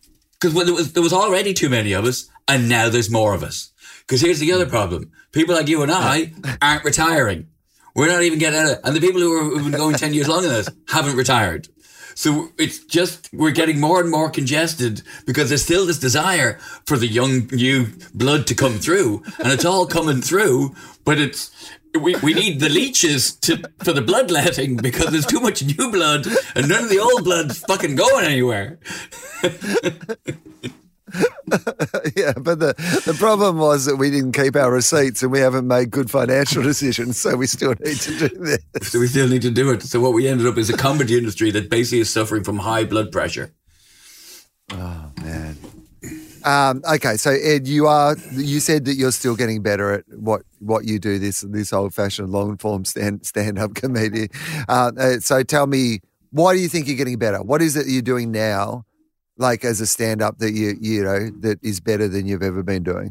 Because there was, there was already too many of us, and now there's more of us. Because here's the other problem. People like you and I aren't retiring. We're not even getting out of it. And the people who are, who've been going ten years longer than us haven't retired. So it's just, we're getting more and more congested because there's still this desire for the young, new blood to come through. And it's all coming through, but it's, we, we need the leeches to, for the bloodletting because there's too much new blood and none of the old blood's fucking going anywhere. Yeah, but the, the problem was that we didn't keep our receipts and we haven't made good financial decisions, so we still need to do this. So we still need to do it. So what we ended up is a comedy industry that basically is suffering from high blood pressure. Oh, man. Um, okay, so Ed, you are you said that you're still getting better at what, what you do, this this old-fashioned long-form stand, stand-up comedy. Uh, so tell me, why do you think you're getting better? What is it that you're doing now, like as a stand-up, that you you know that is better than you've ever been doing?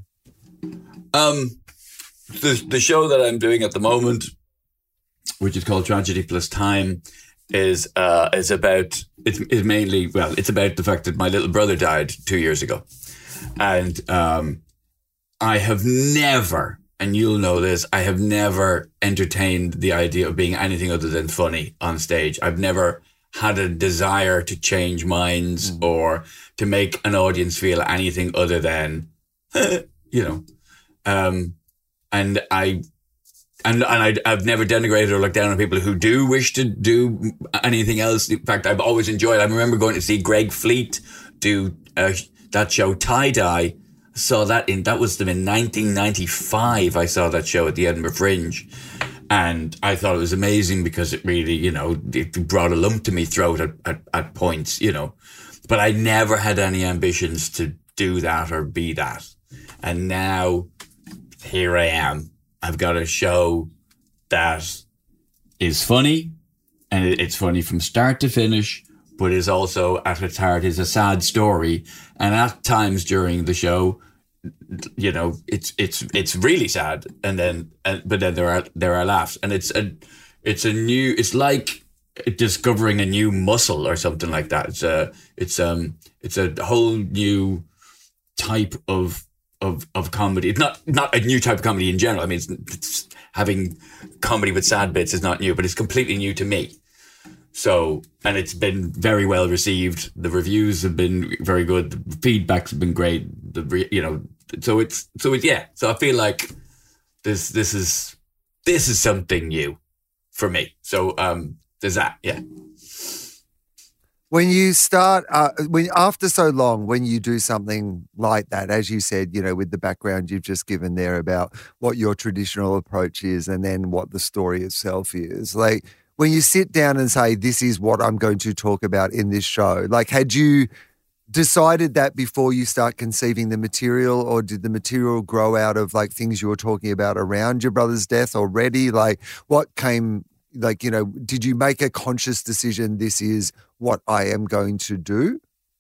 Um, the the show that I'm doing at the moment, which is called Tragedy Plus Time, is uh is about it's is mainly well, it's about the fact that my little brother died two years ago, and um, I have never, and you'll know this, I have never entertained the idea of being anything other than funny on stage. I've never had a desire to change minds mm. or to make an audience feel anything other than, you know, um, and I, and, and I, I've never denigrated or looked down on people who do wish to do anything else. In fact, I've always enjoyed, I remember going to see Greg Fleet do uh, that show Tie Dye. I saw that in, that was them in nineteen ninety-five. I saw that show at the Edinburgh Fringe. And I thought it was amazing because it really, you know, it brought a lump to me throat at, at, at points, you know. But I never had any ambitions to do that or be that. And now here I am. I've got a show that is funny, and it's funny from start to finish, but is also at its heart is a sad story. And at times during the show, you know, it's it's it's really sad, and then and, but then there are there are laughs, and it's a it's a new it's like discovering a new muscle or something like that. It's a it's um it's a whole new type of of of comedy. It's not not a new type of comedy in general. I mean, it's, it's having comedy with sad bits is not new, but it's completely new to me. So, and it's been very well received. The reviews have been very good. The feedback's been great. The you know. So it's so it's yeah. So I feel like this this is this is something new for me. So um, there's that. Yeah. When you start, uh, when after so long, when you do something like that, as you said, you know, with the background you've just given there about what your traditional approach is, and then what the story itself is, like when you sit down and say, "This is what I'm going to talk about in this show," like had you decided that before you start conceiving the material, or did the material grow out of like things you were talking about around your brother's death already? Like what came, like, you know, did you make a conscious decision, this is what I am going to do?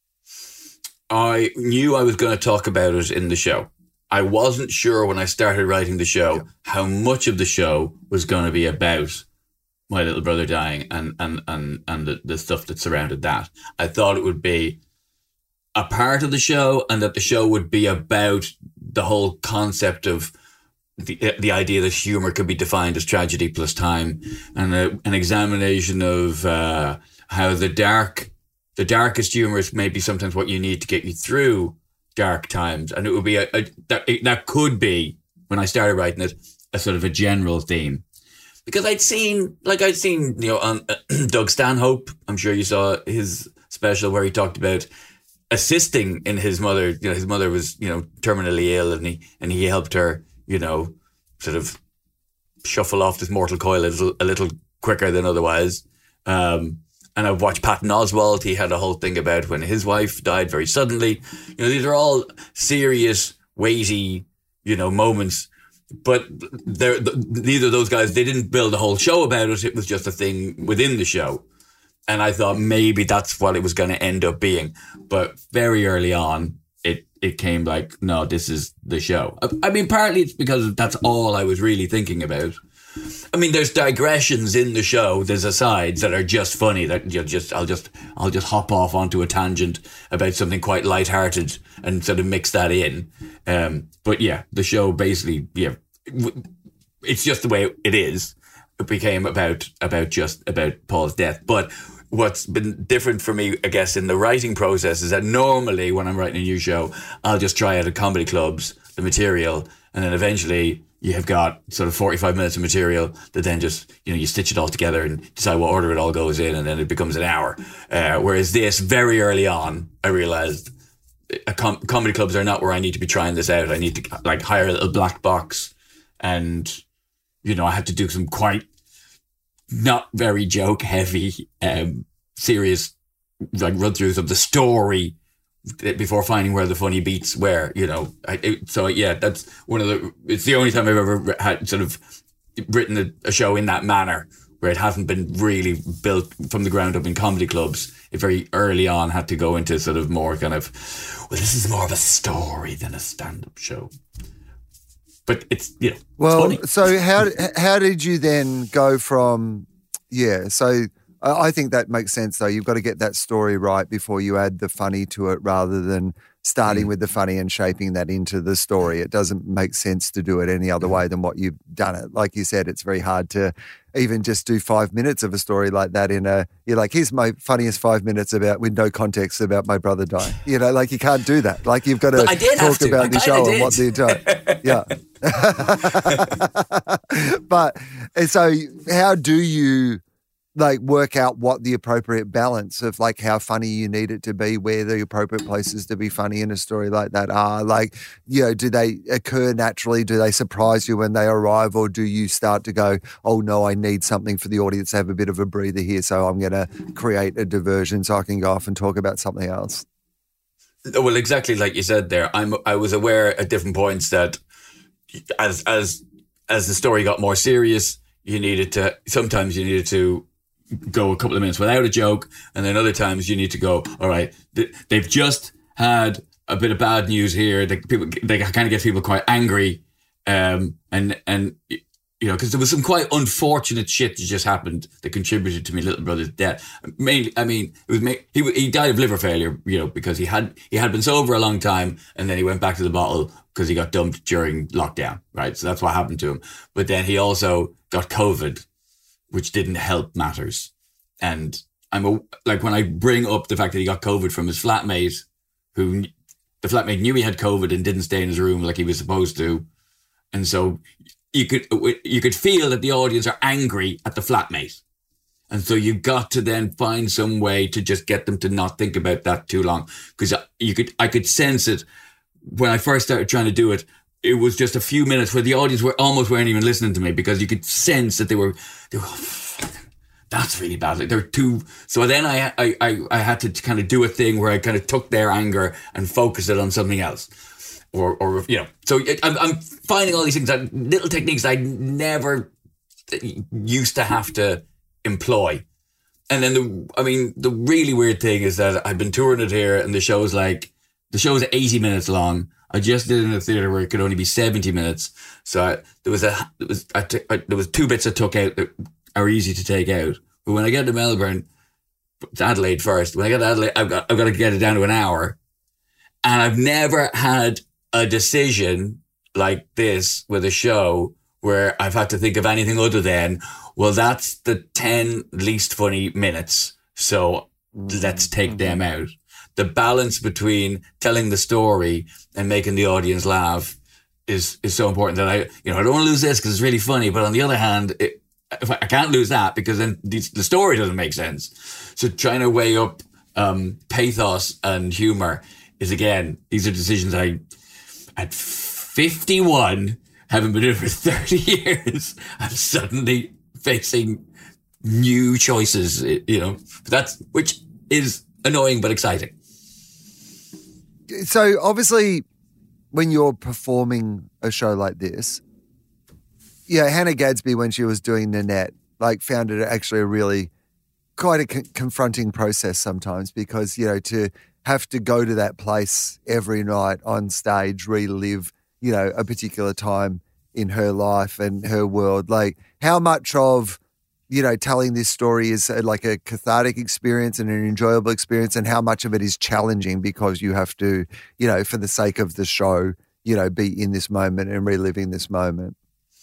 I knew I was going to talk about it in the show. I wasn't sure when I started writing the show yeah. how much of the show was going to be about my little brother dying and, and, and, and the, the stuff that surrounded that. I thought it would be a part of the show, and that the show would be about the whole concept of the the idea that humor could be defined as tragedy plus time, and a, an examination of uh, how the dark, the darkest humor is maybe sometimes what you need to get you through dark times. And it would be a, a that, it, that could be, when I started writing it, a sort of a general theme. Because I'd seen, like I'd seen, you know, on uh, Doug Stanhope, I'm sure you saw his special where he talked about assisting in his mother. You know, his mother was, you know, terminally ill, and he and he helped her, you know, sort of shuffle off this mortal coil a little, a little quicker than otherwise. Um, and I've watched Patton Oswalt. He had a whole thing about when his wife died very suddenly. You know, these are all serious, weighty, you know, moments. But they're, neither of those guys, they didn't build a whole show about it. It was just a thing within the show. And I thought maybe that's what it was going to end up being. But very early on, it, it came like, no, this is the show. I, I mean, partly it's because that's all I was really thinking about. I mean, there's digressions in the show. There's asides that are just funny. That you just, I'll just, I'll just hop off onto a tangent about something quite lighthearted and sort of mix that in. Um, but yeah, the show basically, yeah, it's just the way it is. It became about about just about Paul's death. But what's been different for me, I guess, in the writing process is that normally when I'm writing a new show, I'll just try out at comedy clubs the material, and then eventually you have got sort of forty-five minutes of material that then just, you know, you stitch it all together and decide what order it all goes in, and then it becomes an hour. Uh, whereas this, very early on, I realised a com- comedy clubs are not where I need to be trying this out. I need to like hire a little black box, and you know, I had to do some quite not very joke heavy, um, serious like run throughs of the story before finding where the funny beats were, you know. I, it, so yeah, that's one of the, it's the only time I've ever had sort of written a, a show in that manner where it hasn't been really built from the ground up in comedy clubs. It very early on had to go into sort of more kind of, well, this is more of a story than a stand-up show. But it's, you know, well, it's so how how did you then go from, yeah, so I think that makes sense though. You've got to get that story right before you add the funny to it rather than starting mm. with the funny and shaping that into the story. It doesn't make sense to do it any other way than what you've done it. Like you said, it's very hard to even just do five minutes of a story like that in a, you're like, here's my funniest five minutes about, with no context about my brother dying. You know, like you can't do that. Like you've got to talk to. about I the show did. and what the entire, yeah. But, and so how do you like work out what the appropriate balance of like how funny you need it to be, where the appropriate places to be funny in a story like that are? Like, you know, do they occur naturally? Do they surprise you when they arrive, or do you start to go, oh no, I need something for the audience to have a bit of a breather here, so I'm going to create a diversion so I can go off and talk about something else? Well, exactly like you said there. I'm I was aware at different points that as as as the story got more serious, you needed to sometimes you needed to go a couple of minutes without a joke, and then other times you need to go, all right, they've just had a bit of bad news here. They, people, they kind of get people quite angry, um, and and you know, because there was some quite unfortunate shit that just happened that contributed to my little brother's death. Mainly, I mean, it was he he died of liver failure, you know, because he had he had been sober a long time, and then he went back to the bottle because he got dumped during lockdown, right? So that's what happened to him. But then he also got COVID, which didn't help matters. And I'm a, like, when I bring up the fact that he got COVID from his flatmate, who the flatmate knew he had COVID and didn't stay in his room like he was supposed to. And so you could, you could feel that the audience are angry at the flatmate. And so you got to then find some way to just get them to not think about that too long. Because you could, I could sense it when I first started trying to do it. It was just a few minutes where the audience were almost weren't even listening to me, because you could sense that they were, they were, oh, that's really bad. Like, they're too. So then I, I, I, I had to kind of do a thing where I kind of took their anger and focused it on something else, or, or you know. So I'm, I'm finding all these things, that little techniques I never used to have to employ. And then the, I mean, the really weird thing is that I've been touring it here, and the show's like, the show's eighty minutes long. I just did it in a theatre where it could only be seventy minutes. So I, there was a, there was, I t- I, there was two bits I took out that are easy to take out. But when I get to Melbourne, it's Adelaide first. When I get to Adelaide, I've got, I've got to get it down to an hour. And I've never had a decision like this with a show where I've had to think of anything other than, well, that's the ten least funny minutes, so let's take them out. The balance between telling the story and making the audience laugh is is so important that I, you know, I don't want to lose this because it's really funny. But on the other hand, it, if I, I can't lose that because then the, the story doesn't make sense. So trying to weigh up um, pathos and humor is, again, these are decisions I, at fifty-one, having been doing for thirty years, I'm suddenly facing new choices, you know, that's, which is annoying but exciting. So obviously when you're performing a show like this, yeah, Hannah Gadsby, when she was doing Nanette, like found it actually a really quite a con- confronting process sometimes, because, you know, to have to go to that place every night on stage, relive, you know, a particular time in her life and her world. Like, how much of, you know, telling this story is a, like a cathartic experience and an enjoyable experience, and how much of it is challenging because you have to, you know, for the sake of the show, you know, be in this moment and reliving this moment?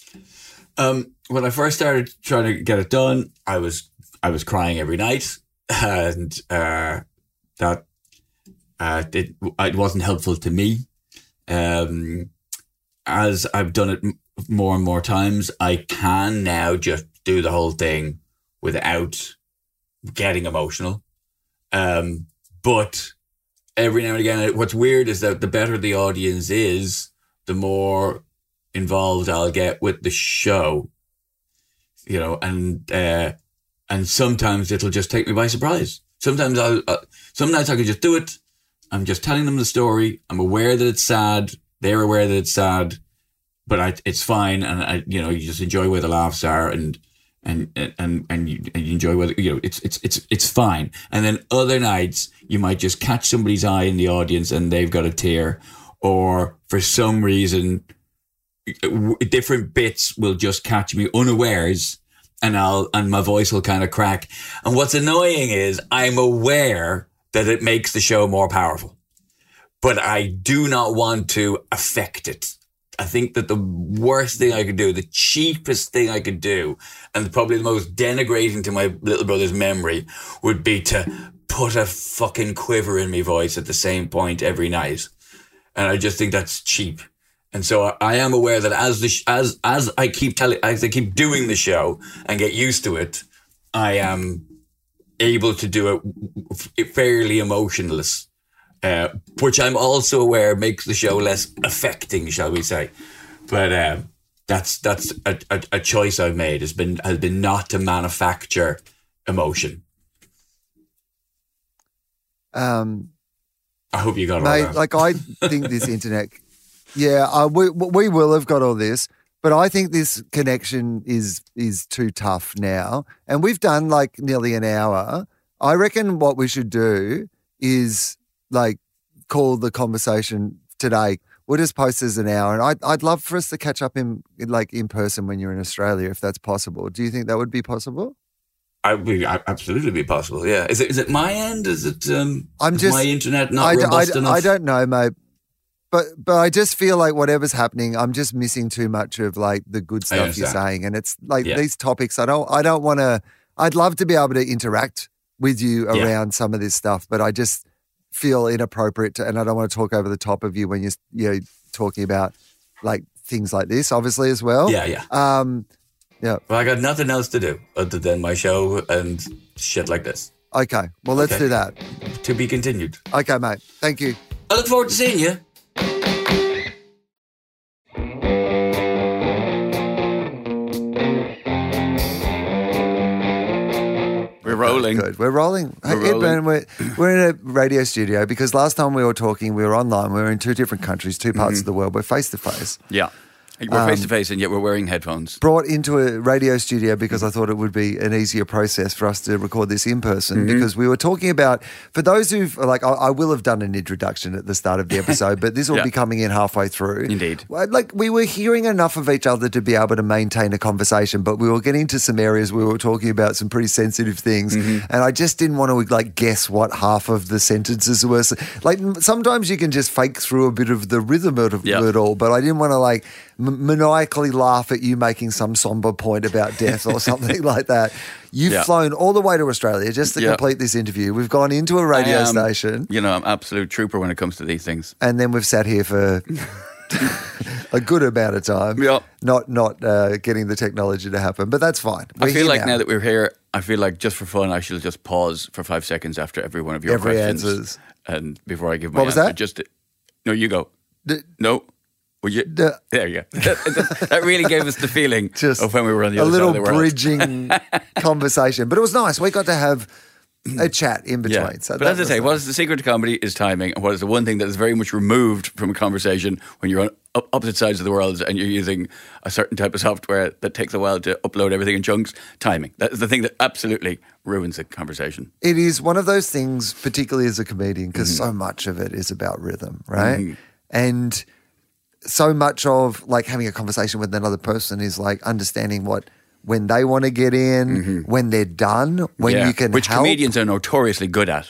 Um, when I first started trying to get it done, I was I was crying every night, and uh, that uh, it, it wasn't helpful to me. Um, as I've done it more and more times, I can now just do the whole thing without getting emotional. Um, but every now and again, what's weird is that the better the audience is, the more involved I'll get with the show, you know, and uh, and sometimes it'll just take me by surprise. Sometimes I'll, uh, some nights I can just do it. I'm just telling them the story. I'm aware that it's sad. They're aware that it's sad, but I, it's fine. And I, you know, you just enjoy where the laughs are, and and and and you, and you enjoy whether, you know, it's it's it's it's fine. And then other nights you might just catch somebody's eye in the audience and they've got a tear, or for some reason different bits will just catch me unawares, and I'll and my voice will kind of crack. And what's annoying is I'm aware that it makes the show more powerful, but I do not want to affect it. I think that the worst thing I could do, the cheapest thing I could do, and probably the most denigrating to my little brother's memory, would be to put a fucking quiver in my voice at the same point every night. And I just think that's cheap. And so I am aware that as the sh- as as I keep telling, as I keep doing the show and get used to it, I am able to do it fairly emotionless, uh, which I'm also aware makes the show less affecting, shall we say? But um, that's that's a, a, a choice I've made. Has been has been not to manufacture emotion. Um, I hope you got mate, all that. Like, I think this internet. Yeah, uh, we we will have got all this, but I think this connection is is too tough now. And we've done like nearly an hour. I reckon what we should do is like call the conversation today. We'll just post as an hour, and I'd I'd love for us to catch up in, in like in person when you're in Australia, if that's possible. Do you think that would be possible? I would absolutely be possible. Yeah. Is it is it my end? Is it um? I'm is just my internet not I, robust I, enough? I don't know, mate. But but I just feel like whatever's happening, I'm just missing too much of like the good stuff you're saying, and it's like yeah. these topics. I don't I don't want to. I'd love to be able to interact with you around yeah. some of this stuff, but I just feel inappropriate to, and I don't want to talk over the top of you when you're you know talking about like things like this, obviously as well. Yeah, yeah, um, yeah. Well, I got nothing else to do other than my show and shit like this. Okay, well let's okay. do that. To be continued. Okay, mate. Thank you. I look forward to seeing you. We're rolling. Good. We're rolling. We're, hey, rolling. Ed, we're, we're in a radio studio because last time we were talking, we were online. We were in two different countries, two parts mm-hmm. of the world. We're face to face. Yeah. We're face to face, and yet we're wearing headphones. Brought into a radio studio because I thought it would be an easier process for us to record this in person. Mm-hmm. Because we were talking about, for those who've like, I, I will have done an introduction at the start of the episode, but this will yeah. be coming in halfway through. Indeed. Like, we were hearing enough of each other to be able to maintain a conversation, but we were getting to some areas where we were talking about some pretty sensitive things, mm-hmm. and I just didn't want to like guess what half of the sentences were. Like, sometimes you can just fake through a bit of the rhythm of yep. it all, but I didn't want to like maniacally laugh at you making some somber point about death or something like that. You've yeah. flown all the way to Australia just to yeah. complete this interview. We've gone into a radio am, station. You know, I'm absolute trooper when it comes to these things. And then we've sat here for a good amount of time, yeah. not not uh, getting the technology to happen. But that's fine. We're I feel like now. now that we're here, I feel like just for fun, I should just pause for five seconds after every one of your every questions. Answers. And before I give my what was answer. that? Just, no, you go. D- no. Well, you, D- there you go. that, that really gave us the feeling just of when we were on the a other little side of the world. bridging conversation. But it was nice. We got to have a chat in between. Yeah. So but as I say, nice. What is the secret to comedy is timing, and what is the one thing that is very much removed from a conversation when you're on op- opposite sides of the world and you're using a certain type of software that takes a while to upload everything in chunks. Timing. That is the thing that absolutely ruins a conversation. It is one of those things, particularly as a comedian, because mm-hmm. so much of it is about rhythm, right? Mm-hmm. And so much of like having a conversation with another person is like understanding what when they want to get in, mm-hmm. when they're done, when yeah. you can Which help. comedians are notoriously good at.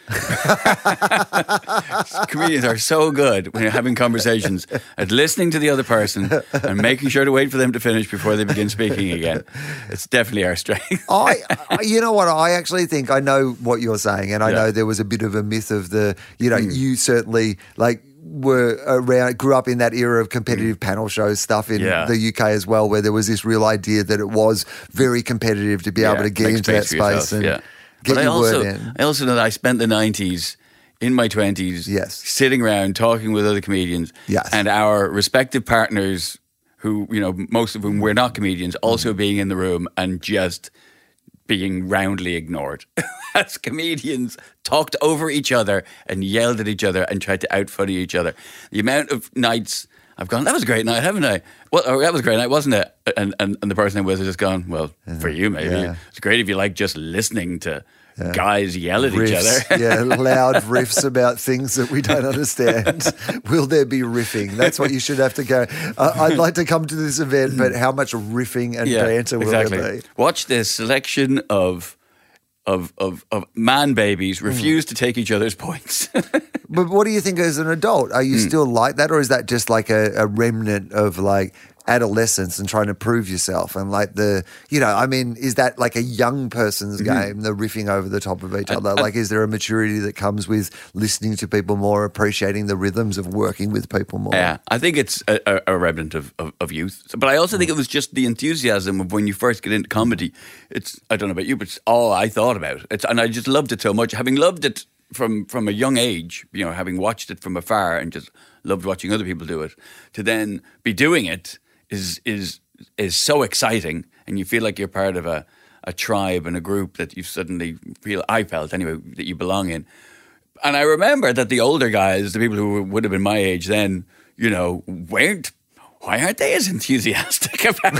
Comedians are so good when you're having conversations at listening to the other person and making sure to wait for them to finish before they begin speaking again. It's definitely our strength. I, I, you know what? I actually think I know what you're saying, and I yeah. know there was a bit of a myth of the, you know, mm. you certainly like were around, grew up in that era of competitive mm. panel show stuff in yeah. the U K as well, where there was this real idea that it was very competitive to be yeah. able to get Make into that space yourself, and. Yeah. Get but your I also, word in. I also know that I spent the nineties in my twenties yes. sitting around talking with other comedians yes. and our respective partners who, you know, most of whom were not comedians, also mm. being in the room and just being roundly ignored. As comedians talked over each other and yelled at each other and tried to out-funny each other. The amount of nights I've gone, that was a great night, haven't I? Well, oh, that was a great night, wasn't it? And and, and the person I'm with has just gone, well, yeah. for you maybe. Yeah. It's great if you like just listening to yeah. guys yell at riffs, each other. yeah, loud riffs about things that we don't understand. Will there be riffing? That's what you should have to go. Uh, I'd like to come to this event, but how much riffing and yeah, banter will exactly. there be? Watch this selection of... Of, of of man babies refuse mm. to take each other's points. But what do you think as an adult? Are you mm. still like that, or is that just like a, a remnant of like adolescence and trying to prove yourself and like the, you know, I mean, is that like a young person's mm-hmm. game, the riffing over the top of each other? I, I, like, is there a maturity that comes with listening to people more, appreciating the rhythms of working with people more? Yeah, I think it's a, a, a remnant of, of, of youth. But I also mm. think it was just the enthusiasm of when you first get into comedy. It's, I don't know about you, but it's all I thought about. It's, and I just loved it so much. Having loved it from, from a young age, you know, having watched it from afar and just loved watching other people do it, to then be doing it, is is is so exciting, and you feel like you're part of a, a tribe and a group that you suddenly feel, I felt anyway, that you belong in. And I remember that the older guys, the people who would have been my age then, you know, weren't, why aren't they as enthusiastic about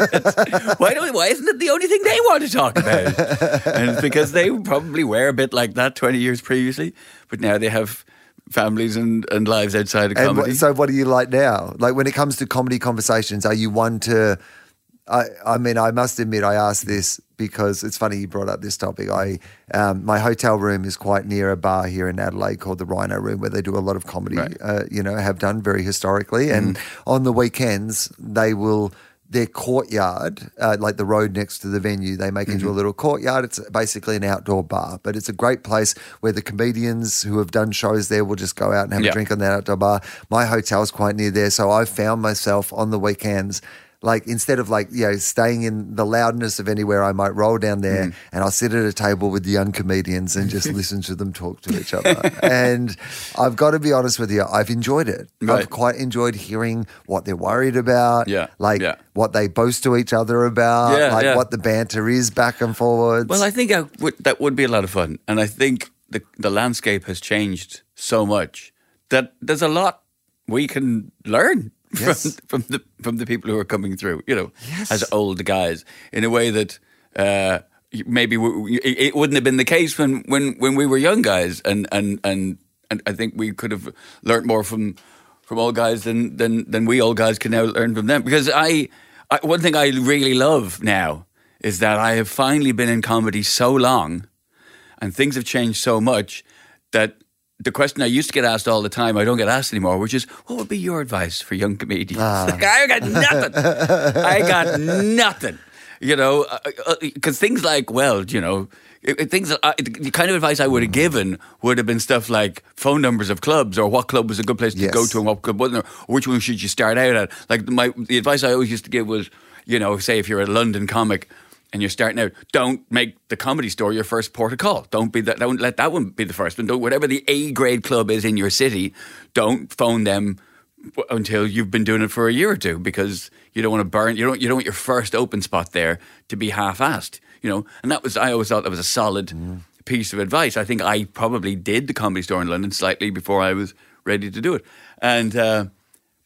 it? why, don't, why isn't it the only thing they want to talk about? And it's because they probably were a bit like that twenty years previously, but now they have families and, and lives outside of comedy. And so what do you like now? Like when it comes to comedy conversations, are you one to, I, I mean, I must admit I asked this because it's funny you brought up this topic. I um, my hotel room is quite near a bar here in Adelaide called the Rhino Room, where they do a lot of comedy, right. uh, you know, have done very historically. And mm. on the weekends, they will... their courtyard, uh, like the road next to the venue, they make into mm-hmm. a little courtyard. It's basically an outdoor bar, but it's a great place where the comedians who have done shows there will just go out and have yep. a drink on that outdoor bar. My hotel's quite near there, so I found myself on the weekends, like instead of like, you know, staying in the loudness of anywhere, I might roll down there mm. and I'll sit at a table with the young comedians and just listen to them talk to each other. And I've got to be honest with you, I've enjoyed it. Right. I've quite enjoyed hearing what they're worried about, yeah. like yeah. what they boast to each other about, yeah, like yeah. what the banter is back and forwards. Well, I think I would, that would be a lot of fun. And I think the, the landscape has changed so much that there's a lot we can learn. Yes. From, from the from the people who are coming through, you know, yes. as old guys, in a way that uh, maybe we, it wouldn't have been the case when, when, when we were young guys, and, and and and I think we could have learnt more from from old guys than than than we old guys can now learn from them. Because I, I one thing I really love now is that I have finally been in comedy so long, and things have changed so much that. The question I used to get asked all the time, I don't get asked anymore, which is, what would be your advice for young comedians? Ah. Like, I got nothing. I got nothing. You know, because uh, uh, things like, well, you know, it, it, things that I, the kind of advice I would have given would have been stuff like phone numbers of clubs, or what club was a good place to yes. go to and what club wasn't, or which one should you start out at. Like my the advice I always used to give was, you know, say if you're a London comic, and you're starting out, don't make the Comedy Store your first port of call. Don't be that. Don't let that one be the first one. Don't, whatever the A grade club is in your city, don't phone them until you've been doing it for a year or two, because you don't want to burn. You don't. You don't want your first open spot there to be half-assed. You know, and that was. I always thought that was a solid mm. piece of advice. I think I probably did the Comedy Store in London slightly before I was ready to do it, and. Uh,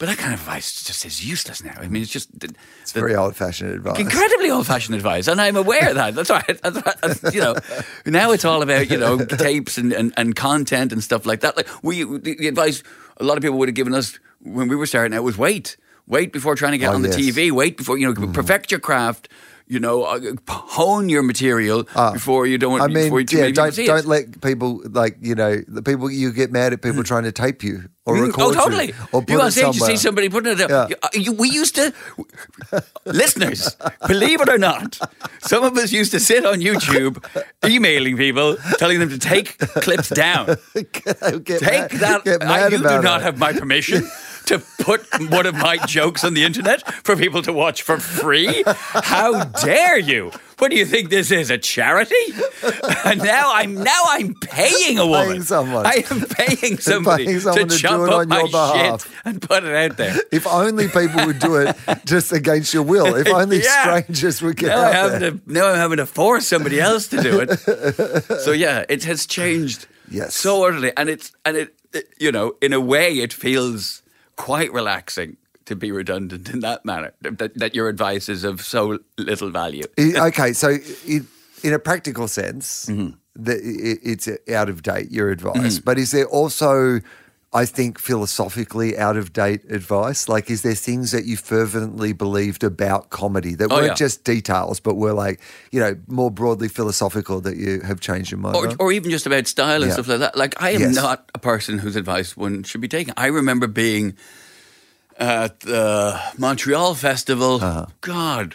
But that kind of advice just is useless now. I mean, it's just... It's very old-fashioned advice. Incredibly old-fashioned advice. And I'm aware of that. That's right. That's right. That's, you know, now it's all about, you know, tapes and, and, and content and stuff like that. Like we, the, the advice a lot of people would have given us when we were starting out was wait. Wait before trying to get oh, on the yes. T V. Wait before, you know, mm. perfect your craft. You know, uh, hone your material uh, before you don't. I mean, before you yeah, don't see don't it. let people like you know the people you get mad at people trying to tape you or Mm, record oh, totally. you or put you it on stage, you somewhere. see somebody putting it up. Yeah. You- uh, you- We used to, listeners, believe it or not, some of us used to sit on YouTube emailing people, telling them to take clips down. get Take mad, that. Get I, mad you do about not it. have my permission to put one of my jokes on the internet for people to watch for free. How dare you? What do you think this is, a charity? And now I'm now I'm paying a woman. Paying someone. I am paying somebody paying someone to to chop do it up on my your behalf. shit and put it out there. If only people would do it just against your will. If only Yeah. strangers would get Now, out I'm having there. to, now I'm having to force somebody else to do it. So yeah, it has changed Yes. so utterly, and it's and it, it you know in a way it feels quite relaxing to be redundant in that manner. That, that your advice is of so little value. I- okay, so it, in a practical sense, Mm-hmm. the, it, it's out of date, your advice. But is there also, I think, philosophically out of date advice? Like, is there things that you fervently believed about comedy that Oh, weren't yeah. just details, but were like, you know, more broadly philosophical that you have changed your mind Or, on? or even just about style and Yeah. stuff like that. Like, I am Yes. not a person whose advice one should be taken. I remember being at the Montreal Festival, Uh-huh. God,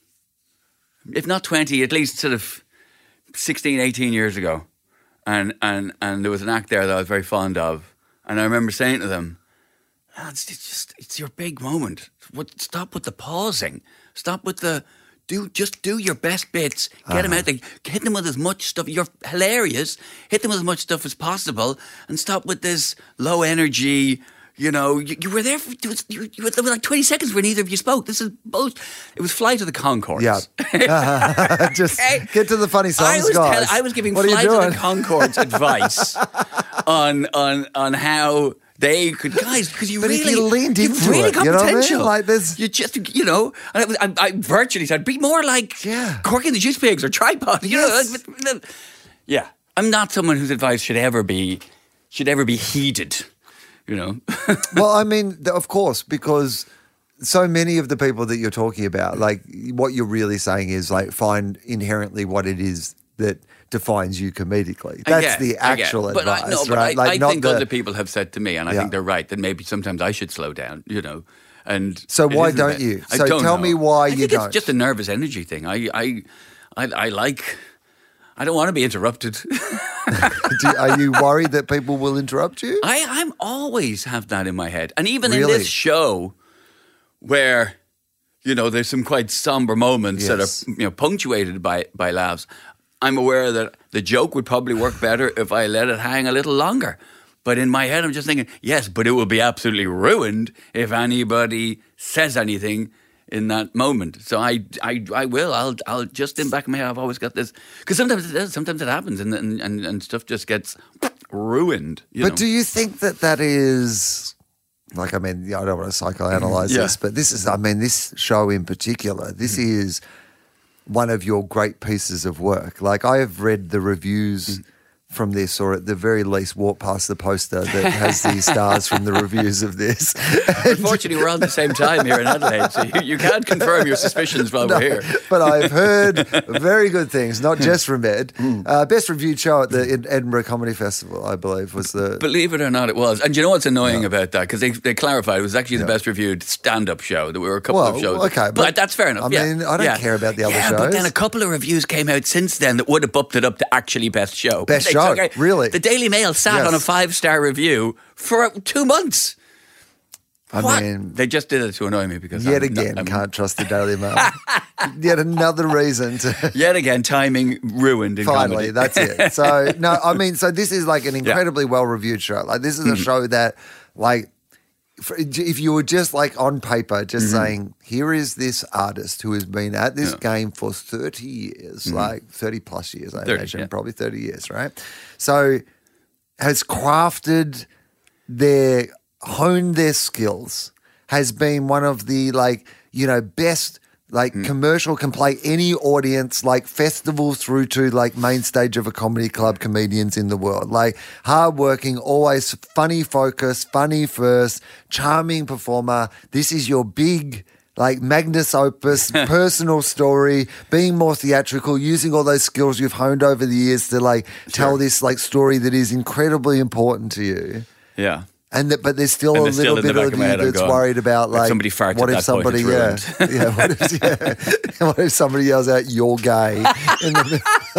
if not twenty, at least sort of sixteen, eighteen years ago. And, and, and there was an act there that I was very fond of. And I remember saying to them, lads, it's just, it's your big moment. What, stop with the pausing. Stop with the, do, just do your best bits. Get them out there. Hit them with as much stuff. You're hilarious. Hit them with as much stuff as possible. And stop with this low energy, you know, you, you were there for, it was, you, you were there for like twenty seconds where neither of you spoke. This is both, it was Flight of the Conchords. Yeah. Just get to the funny songs, I was, guys. tell, I was giving what are you Flight of doing? the Conchords advice on, on, on how they could, guys, because you But if really, you leaned you've into really it, got you know what I mean? potential. Like, there's- you just, you know, and I, was- I, I virtually said, be more like Yeah. Corky and the Juice Pigs or Tripod. You Yes. know, yeah. I'm not someone whose advice should ever be, should ever be heeded. You know, Well, I mean, th- of course, because so many of the people that you're talking about, like what you're really saying is like find inherently what it is that defines you comedically. That's I get, the I get. actual but advice, I, no, but right? I, like I not think the, other people have said to me, and I Yeah. think they're right, that maybe sometimes I should slow down. You know, and So it why isn't don't about- you? I So don't tell know. me why I you think don't. It's just a nervous energy thing. I, I, I, I like. I don't want to be interrupted. Do, are you worried that people will interrupt you? I, I'm always have that in my head. And even in Really? this show where, you know, there's some quite somber moments Yes. that are, you know, punctuated by, by laughs, I'm aware that the joke would probably work better if I let it hang a little longer. But in my head, I'm just thinking, yes, but it will be absolutely ruined if anybody says anything in that moment. So I, I, I will. I'll, I'll just in the back of my head. I've always got this because sometimes it does. Sometimes it happens, and and, and, and stuff just gets ruined. You But know? do you think that that is like? I mean, I don't want to psychoanalyze Yeah. this, but this is. I mean, this show in particular. This Mm. is one of your great pieces of work. Like I have read the reviews. Mm. From this, or at the very least, walk past the poster that has the stars from the reviews of this. Unfortunately, we're on the same time here in Adelaide, so you, you can't confirm your suspicions while No, we're here. but I've heard very good things, not just from Ed. Uh, best reviewed show at the Ed- Edinburgh Comedy Festival, I believe, was the. Believe it or not, it was. And you know what's annoying about that? Because they, they clarified it was actually the Yeah. best reviewed stand-up show. There were a couple Well, of shows. okay, but, but- that's fair enough. I yeah. mean, I don't Yeah. care about the other yeah, but shows. then a couple of reviews came out since then that would have bumped it up to actually best show. Best They show, took out- really? The Daily Mail sat Yes. on a five-star review for two months. I What? mean, They just did it to annoy me because yet I'm again, not, I'm- can't trust the Daily Mail. Yet another reason to. Yet again, timing ruined in Finally, comedy. that's it. So no, I mean, so this is like an incredibly well reviewed show. Like this is Mm-hmm. a show that, like, for, if you were just like on paper, just Mm-hmm. saying, here is this artist who has been at this Yeah. game for thirty years, like thirty plus years, I thirty, imagine, yeah. probably thirty years, right? So has crafted their, honed their skills has been one of the like, you know, best like mm. commercial can play any audience, like festival through to like main stage of a comedy club comedians in the world. Like hardworking, always funny focus, funny first, charming performer. This is your big like magnus opus, personal story, being more theatrical, using all those skills you've honed over the years to like sure. tell this like story that is incredibly important to you. Yeah. And that, but there's still and a there's little still bit of you that's going, worried about like somebody farts what at if that point, somebody yeah, yeah, what if, yeah what if somebody yells out "you're gay" in the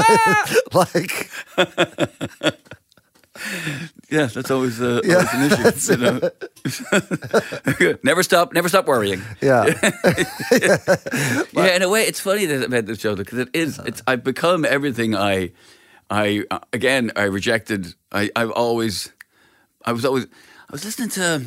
like yeah, that's always, uh, yeah, always an issue. You know? never stop, never stop worrying. Yeah, yeah. yeah. In a way, it's funny that about this show because it is. It's I've become everything I, I uh, again I rejected. I I've always, I was always. I was listening to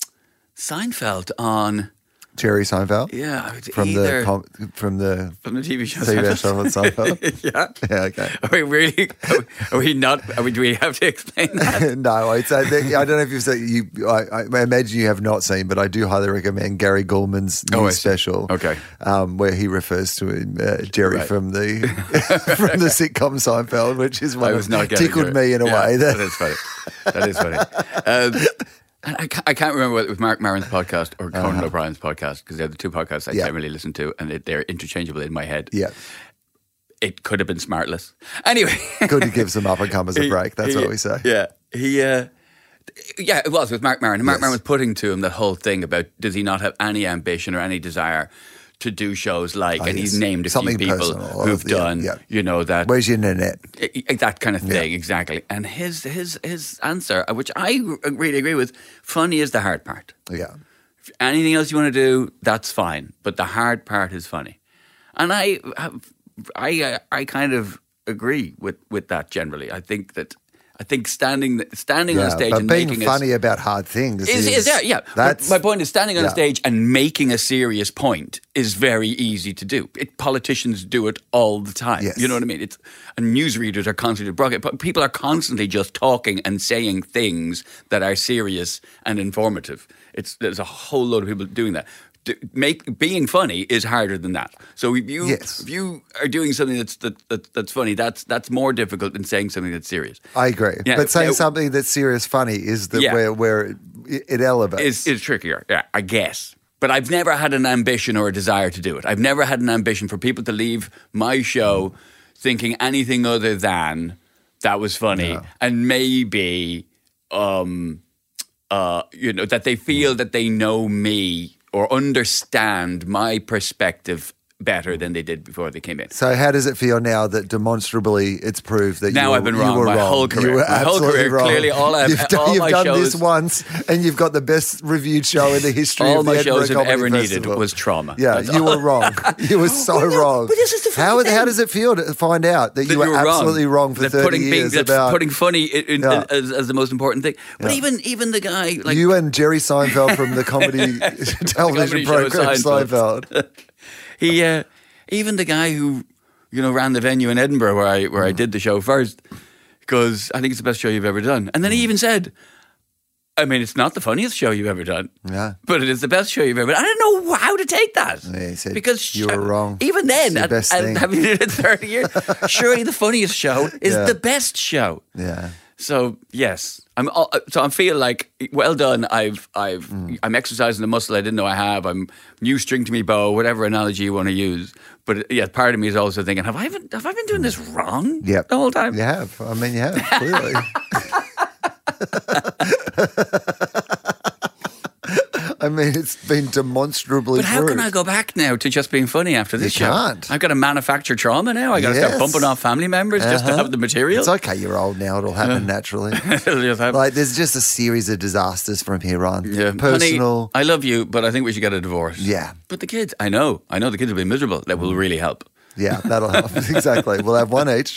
Seinfeld on Jerry Seinfeld. Yeah, from either, the com- from the from the T V show. T V show on Seinfeld. yeah, yeah. Okay. Are we really? Are we, are we not? Are we? Do we have to explain that? no, it's, I, think, I don't know if you've seen. You, I, I imagine you have not seen, but I do highly recommend Gary Goldman's new oh, special. Okay, um, where he refers to him, uh, Jerry right. from the from the sitcom Seinfeld, which is one of tickled me in a yeah, way. That, that is funny. That is funny. Um, And I can't, I can't remember whether it was Mark Maron's podcast or Conan uh-huh. O'Brien's podcast because they're the two podcasts I yeah. generally listen to and they're interchangeable in my head. Yeah. It could have been Smartless. Anyway. Could have given some up-and-comers a break. That's he, what we say. Yeah. He, uh, yeah, it was with Mark Maron. And Mark yes. Maron was putting to him that whole thing about does he not have any ambition or any desire to do shows like, oh, and yes. he's named a Something few people who've the, done, yeah. you know, that. Where's your net? That kind of thing, yeah. exactly. And his his his answer, which I really agree with, funny is the hard part. Yeah. If anything else you want to do, that's fine, but the hard part is funny. And I have, I I kind of agree with, with that generally. I think that. I think standing standing yeah, on a stage but and being making funny a, about hard things is, is, is yeah, yeah. That's, my point is standing on yeah. a stage and making a serious point is very easy to do. It, politicians do it all the time. Yes. You know what I mean? It's and newsreaders are constantly broadcast. People are constantly just talking and saying things that are serious and informative. It's there's a whole load of people doing that. Make being funny is harder than that. So if you yes. if you are doing something that's that, that, that's funny, that's that's more difficult than saying something that's serious. I agree, yeah, but saying now, something that's serious funny is the yeah. where where it, it elevates. Is is trickier, yeah, I guess. But I've never had an ambition or a desire to do it. I've never had an ambition for people to leave my show thinking anything other than that was funny, no. and maybe um, uh, you know that they feel that they know me. Or understand my perspective better than they did before they came in. So how does it feel now that demonstrably it's proved that now you were, I've been wrong you were my wrll. whole career? You were my whole absolutely career, wrong. clearly all I've You've done, all you've my done shows, this once, and you've got the best reviewed show in the history all of the my Edinburgh shows have Comedy ever Festival. needed was trauma. Yeah, That's you all. were wrong. You were so well, no, wrong. But this is the funny how, thing. how does it feel to find out that, that you were, were absolutely wrong, wrong for that thirty putting, years being, about putting funny in, in, yeah. as, as the most important thing? But yeah. even even the guy like you and Jerry Seinfeld from the comedy television comedy show program Seinfeld. Seinfeld. he uh, even the guy who you know ran the venue in Edinburgh where I where mm. I did the show first because I think it's the best show you've ever done. And then he even said, I mean, it's not the funniest show you've ever done, yeah, but it is the best show you've ever done. I don't know how to take that. Yeah, he said, because you were wrong. Even then, at, at, having done it thirty years, surely the funniest show is yeah. the best show. Yeah. So yes, I'm. So I feel like well done. I've. I've. Mm. I'm exercising the muscle I didn't know I have. I'm new string to me bow. Whatever analogy you want to use. But yeah, part of me is also thinking, have I been? Have I been doing this wrong? Yeah, the whole time. You have. I mean, you have clearly. I mean, it's been demonstrably But how proved. can I go back now to just being funny after this you show? Can't. I've got to manufacture trauma now. I've got to yes. start pumping off family members uh-huh. just to have the material. It's okay, you're old now. It'll happen uh, naturally. It'll just happen. Like, there's just a series of disasters from here on. Yeah. Personal. Honey, I love you, but I think we should get a divorce. Yeah. But the kids, I know. I know the kids will be miserable. That will really help. Yeah, that'll help. Exactly. We'll have one each.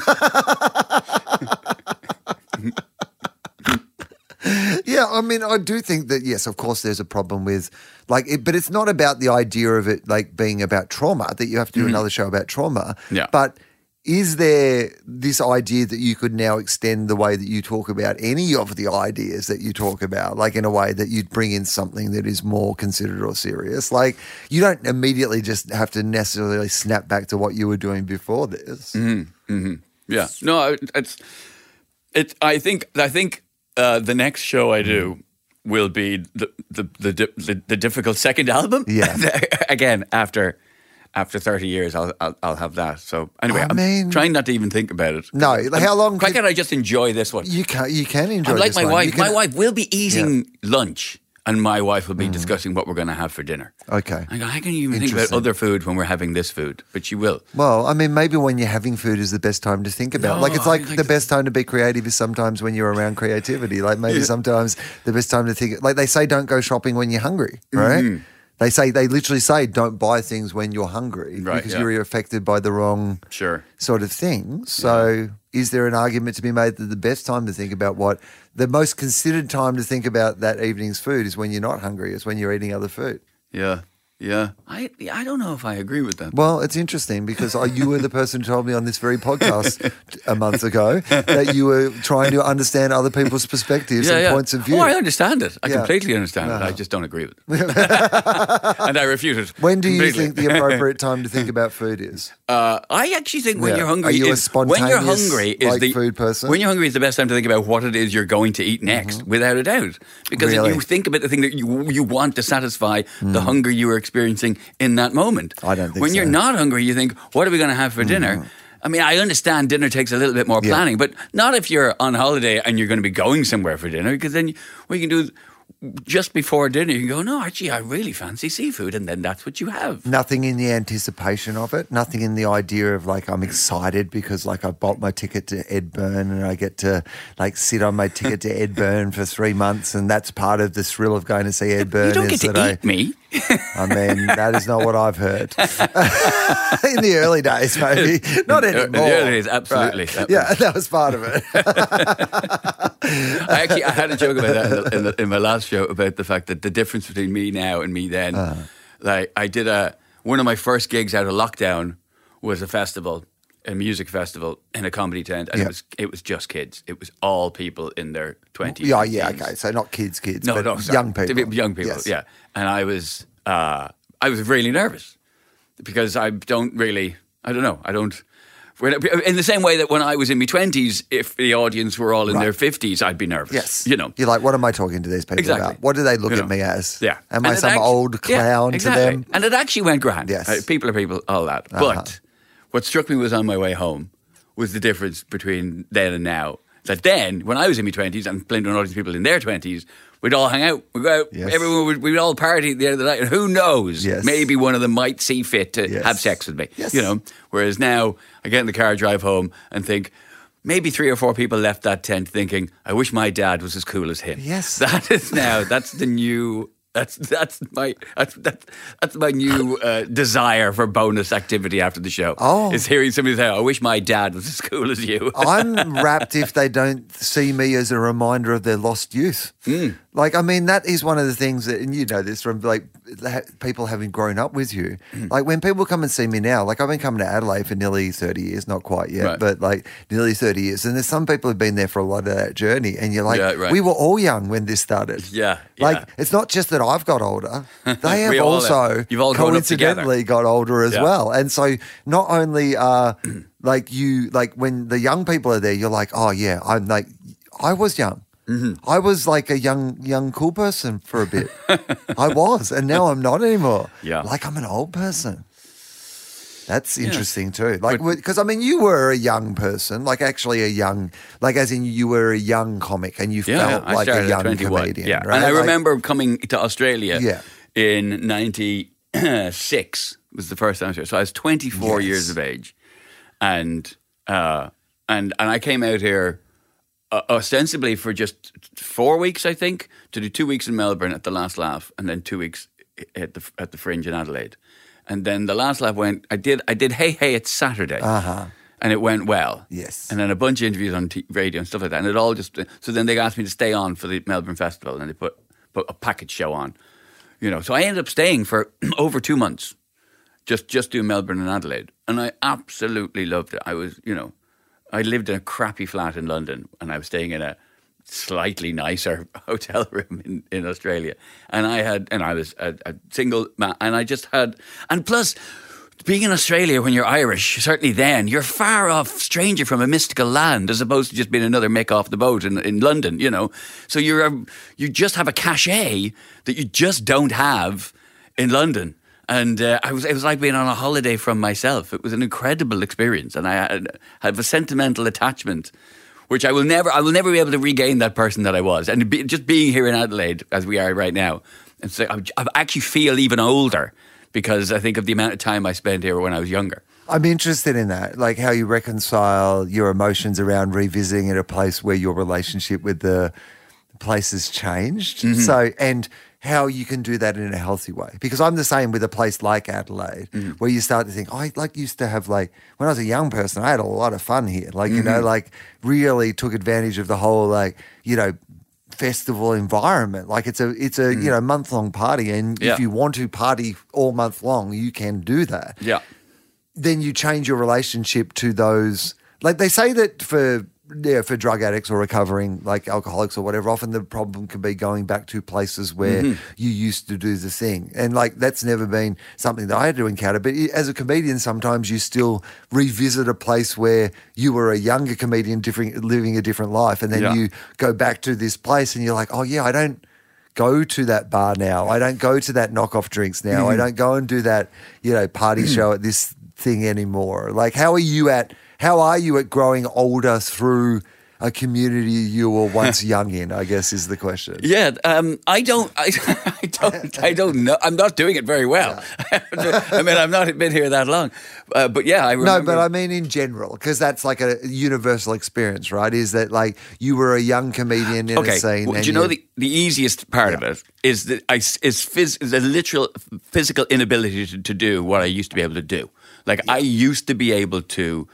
Yeah, I mean, I do think that, yes, of course, there's a problem with, like, it, but it's not about the idea of it, like, being about trauma, that you have to do mm-hmm. another show about trauma. Yeah. But is there this idea that you could now extend the way that you talk about any of the ideas that you talk about, like in a way that you'd bring in something that is more considered or serious? Like you don't immediately just have to necessarily snap back to what you were doing before this. Mm-hmm. Mm-hmm. Yeah. No, it's, it's, I think, I think uh, the next show I do will be the, the, the, the, the difficult second album. Yeah. Again, after... After thirty years, I'll, I'll I'll have that. So anyway, I I'm mean, trying not to even think about it. No, like how long? Why did, can't I just enjoy this one? You can you can enjoy. I'm like this my one. wife. Can, my wife will be eating yeah. lunch, and my wife will be mm. discussing what we're going to have for dinner. Okay. I go, how can you even think about other food when we're having this food? But she will. Well, I mean, maybe when you're having food is the best time to think about. No, like it's like, like the best time to be creative is sometimes when you're around creativity. Like maybe yeah. sometimes the best time to think. Like they say, don't go shopping when you're hungry, right? Mm-hmm. They say they literally say don't buy things when you're hungry right, because yeah. you're affected by the wrong sure. sort of thing. So yeah. is there an argument to be made that the best time to think about what the most considered time to think about that evening's food is when you're not hungry, it's when you're eating other food? Yeah. Yeah, I I don't know if I agree with that. Well, it's interesting because you were the person who told me on this very podcast a month ago that you were trying to understand other people's perspectives yeah, and yeah. points of view. Oh, I understand it. I yeah. completely understand uh-huh. it. I just don't agree with it. And I refute it. When do completely. you think the appropriate time to think about food is? Uh, I actually think when yeah. you're hungry, Are you is, a spontaneous, when you're hungry is like, the food person? When you're hungry is the best time to think about what it is you're going to eat next, mm-hmm. without a doubt. Because really? if you think about the thing that you you want to satisfy mm. the hunger you are experiencing in that moment. I don't think when so. you're not hungry, you think, what are we going to have for dinner? Mm. I mean, I understand dinner takes a little bit more planning, yeah. but not if you're on holiday and you're going to be going somewhere for dinner, because then what you can do just before dinner, you can go, no, actually, I really fancy seafood, and then that's what you have. Nothing in the anticipation of it, nothing in the idea of like I'm excited because like I bought my ticket to Ed Byrne and I get to like sit on my ticket to Ed Byrne for three months and that's part of the thrill of going to see Ed Byrne. You don't get is to that eat I, me. I mean, that is not what I've heard. In the early days, maybe. Not anymore. In the early days, absolutely. Right. Yeah, that was part of it. I actually I had a joke about that in, the, in, the, in my last show about the fact that the difference between me now and me then. Uh-huh. Like I did a one of my first gigs out of lockdown was a festival, a music festival in a comedy tent, and yeah. it was it was just kids. It was all people in their twenties. Yeah, yeah, okay. So not kids, kids, no, but no, sorry. young people. Young people, yes. yeah. And I was uh, I was really nervous because I don't really, I don't know, I don't. In the same way that when I was in my twenties, if the audience were all in right. their fifties, I'd be nervous. Yes. You know. You're like, what am I talking to these people exactly. about? What do they look you at know. me as? Yeah. Am and I some actually, old clown yeah, exactly. to them? And it actually went grand. Yes. Uh, people are people, all that. Uh-huh. But what struck me was on my way home was the difference between then and now. That then, when I was in my twenties and playing to an audience of people in their twenties, we'd all hang out. We'd go out. Yes. Everyone would, we'd all party at the end of the night. And who knows? Yes. Maybe one of them might see fit to yes. have sex with me. Yes. You know. Whereas now, I get in the car, drive home, and think, maybe three or four people left that tent thinking, I wish my dad was as cool as him. Yes. That is now, that's the new... That's that's my that's that's, that's my new uh, desire for bonus activity after the show. Oh, is hearing somebody say, "I wish my dad was as cool as you." I'm rapt if they don't see me as a reminder of their lost youth. Mm. Like, I mean, that is one of the things that, and you know this from like people having grown up with you. Mm. Like when people come and see me now, like I've been coming to Adelaide for nearly thirty years, not quite yet, right. but like nearly thirty years. And there's some people who've been there for a lot of that journey. And you're like, yeah, right. we were all young when this started. Yeah. Like, yeah. it's not just that I've got older. They have all also have. You've all coincidentally got older as yeah. well. And so not only uh, like you, like when the young people are there, you're like, oh yeah, I'm like, I was young. Mm-hmm. I was like a young, young cool person for a bit. I was, and now I'm not anymore. Yeah. Like I'm an old person. That's interesting yeah. too. Like, because I mean, you were a young person, like actually a young, like as in you were a young comic and you yeah, felt yeah. like a young comedian. Yeah, right? and I like, remember coming to Australia yeah. in ninety-six was the first time I was here. So I was twenty-four yes. years of age, and uh, and and I came out here. Uh, ostensibly for just four weeks, I think, to do two weeks in Melbourne at the Last Laugh, and then two weeks at the at the Fringe in Adelaide, and then the Last Laugh went. I did I did Hey Hey It's Saturday, uh-huh. and it went well. Yes, and then a bunch of interviews on t- radio and stuff like that, and it all just. So then they asked me to stay on for the Melbourne Festival, and they put put a package show on, you know. So I ended up staying for over two months. just just do Melbourne and Adelaide, and I absolutely loved it. I was, you know, I lived in a crappy flat in London, and I was staying in a slightly nicer hotel room in, in Australia, and I had, and I was a, a single man, and I just had, and plus, being in Australia when you're Irish, certainly then, you're far off stranger from a mystical land as opposed to just being another Mick off the boat in, in London, you know. So you're a, you just have a cachet that you just don't have in London. And uh, I was it was like being on a holiday from myself. It was an incredible experience, and I had, have a sentimental attachment, which I will never I will never be able to regain that person that I was. And be, just being here in Adelaide, as we are right now, and so I, I actually feel even older, because I think of the amount of time I spent here when I was younger. I'm interested in that, like how you reconcile your emotions around revisiting at a place where your relationship with the place has changed. Mm-hmm. So, and how you can do that in a healthy way. Because I'm the same with a place like Adelaide, mm-hmm. where you start to think, oh, I like used to have like, when I was a young person, I had a lot of fun here. Like, mm-hmm. you know, like really took advantage of the whole, like, you know, festival environment. Like it's a it's a mm. you know month long party, and yeah. if you want to party all month long, you can do that. Yeah. Then you change your relationship to those. Like they say that for yeah for drug addicts or recovering like alcoholics or whatever, often the problem can be going back to places where mm-hmm. you used to do the thing, and like that's never been something that I had to encounter. But as a comedian, sometimes you still revisit a place where you were a younger comedian, different, living a different life, and then yeah. you go back to this place, and you're like, oh yeah, I don't go to that bar now. I don't go to that knockoff drinks now. Mm-hmm. I don't go and do that, you know, party show at this thing anymore. Like, how are you at? How are you at growing older through a community you were once young in, I guess is the question. Yeah, um, I don't, I, I don't, I don't know. I'm not doing it very well. Yeah. I mean, I've not been here that long, uh, but yeah, I remember. No, but I mean in general, because that's like a universal experience, right? Is that like you were a young comedian in okay. a scene? Well, do you know the, the easiest part yeah. of it is that I is phys, is the literal physical inability to, to do what I used to be able to do. Like yeah. I used to be able to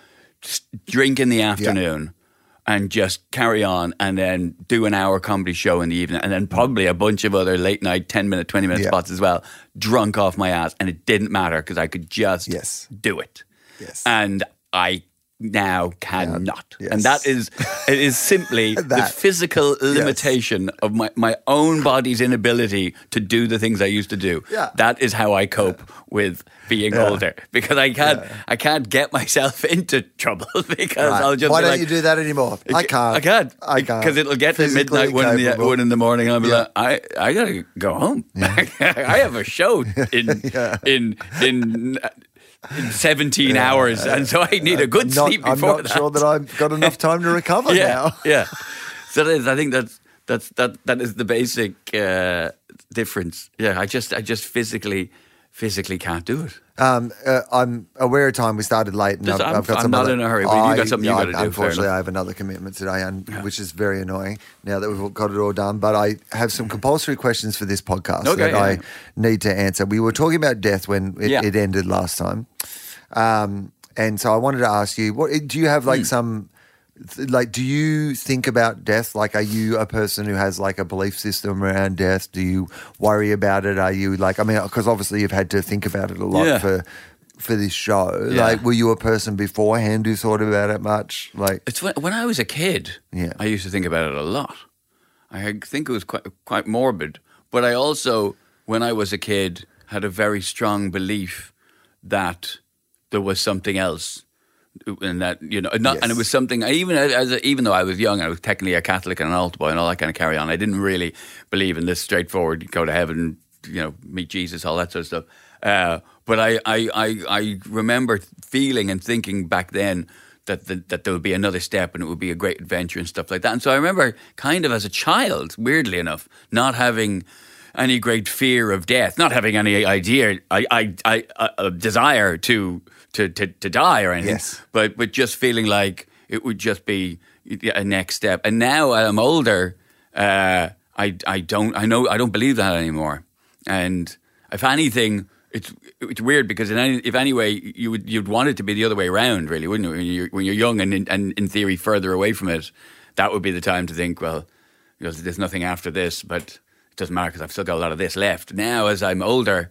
drink in the afternoon. Yeah. And just carry on, and then do an hour comedy show in the evening, and then probably a bunch of other late night ten minute, twenty minute yeah. spots as well, drunk off my ass, and it didn't matter because I could just yes. do it. Yes, and I now cannot, yes. and that is it is simply that. the physical limitation yes. of my, my own body's inability to do the things I used to do. Yeah. That is how I cope yeah. with being yeah. older, because I can't yeah. I can't get myself into trouble because right. I'll just why be don't like, you do that anymore? I can't. I can't. I can't because it'll get to midnight one in, the, one in the morning. I'll be yeah. like, I I gotta go home. Yeah. I have a show in yeah. in in. in seventeen yeah, hours, and so I need a good I'm not, sleep before I'm not that. sure that I've got enough time to recover yeah, now. yeah. So that is, I think that's that's that that is the basic uh, difference. Yeah, I just I just physically physically can't do it. Um, uh, I'm aware of time. We started late, and just, I've, I'm, I've got I'm some not other, in a hurry. But I, you got something yeah, you got to do. Unfortunately, I have another commitment today, and yeah. which is very annoying now that we've got it all done. But I have some compulsory questions for this podcast okay, that yeah. I need to answer. We were talking about death when it, yeah. it ended last time. Um, and so I wanted to ask you, what do you have like mm. some, like, do you think about death? Like, are you a person who has like a belief system around death? Do you worry about it? Are you like, I mean, because obviously you've had to think about it a lot yeah. for, for this show. Yeah. Like, were you a person beforehand who thought about it much? Like, it's when, when I was a kid, yeah. I used to think about it a lot. I think it was quite, quite morbid, but I also, when I was a kid, had a very strong belief that there was something else, and that you know, not, yes. and it was something. I even as a, even though I was young, I was technically a Catholic and an altar boy and all that kind of carry on. I didn't really believe in this straightforward go to heaven, you know, meet Jesus, all that sort of stuff. Uh, but I, I, I, I remember feeling and thinking back then that the, that there would be another step and it would be a great adventure and stuff like that. And so I remember, kind of as a child, weirdly enough, not having any great fear of death, not having any idea, I, I, I, a desire to. To, to, to die or anything, yes. but but just feeling like it would just be a next step. And now I'm older, uh, I I don't I know I don't believe that anymore. And if anything, it's it's weird because in any, if anyway you would you'd want it to be the other way around, really, wouldn't you? When you're when you're young and in, and in theory further away from it, that would be the time to think, well, you know, there's nothing after this, but it doesn't matter because I've still got a lot of this left. Now, as I'm older,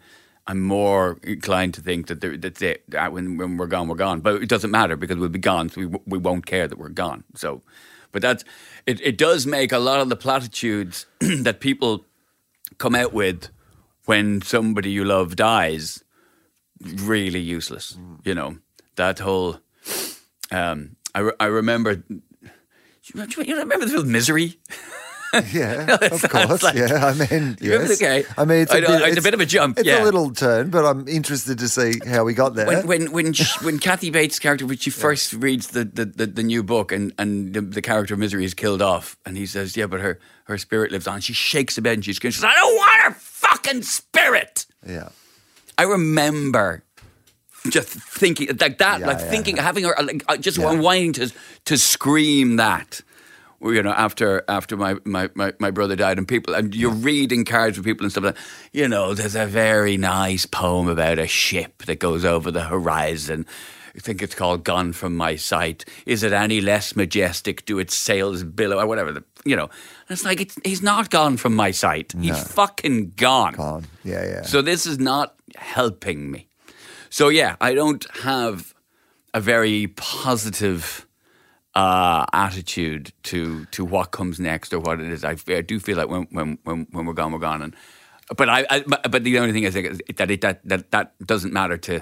I'm more inclined to think that there, that's it. That when when we're gone, we're gone. But it doesn't matter because we'll be gone, so we we won't care that we're gone. So, but that's it. It does make a lot of the platitudes that people come out with when somebody you love dies really useless. Mm. You know, that whole. Um, I re- I remember. You remember the film Misery? Yeah, of course. Like, yeah, I mean, yes. Okay. I mean, it's a, I know, bit, it's it's, a bit of a jump. It's yeah. a little turn, but I'm interested to see how we got there. When when when, she, when Kathy Bates' character, when she first yeah. reads the, the, the, the new book, and, and the, the character of Misery is killed off, and he says, "Yeah, but her, her spirit lives on." She shakes the bed and she screams, she says, "I don't want her fucking spirit." Yeah, I remember. Just thinking like that, yeah, like yeah, thinking, yeah. having her, like just yeah. wanting to to scream that, you know, after after my, my, my, my brother died, and people, and you're reading cards with people and stuff like that. You know, there's a very nice poem about a ship that goes over the horizon. I think it's called "Gone from My Sight." Is it any less majestic? Do its sails billow or whatever? The, you know, and it's like it's, he's not gone from my sight. No. He's fucking gone. Gone. Yeah, yeah. So this is not helping me. So yeah, I don't have a very positive uh, attitude to to what comes next or what it is. I, I do feel like when when when when we're gone, we're gone. And but I, I but the only thing is that it, that that that doesn't matter to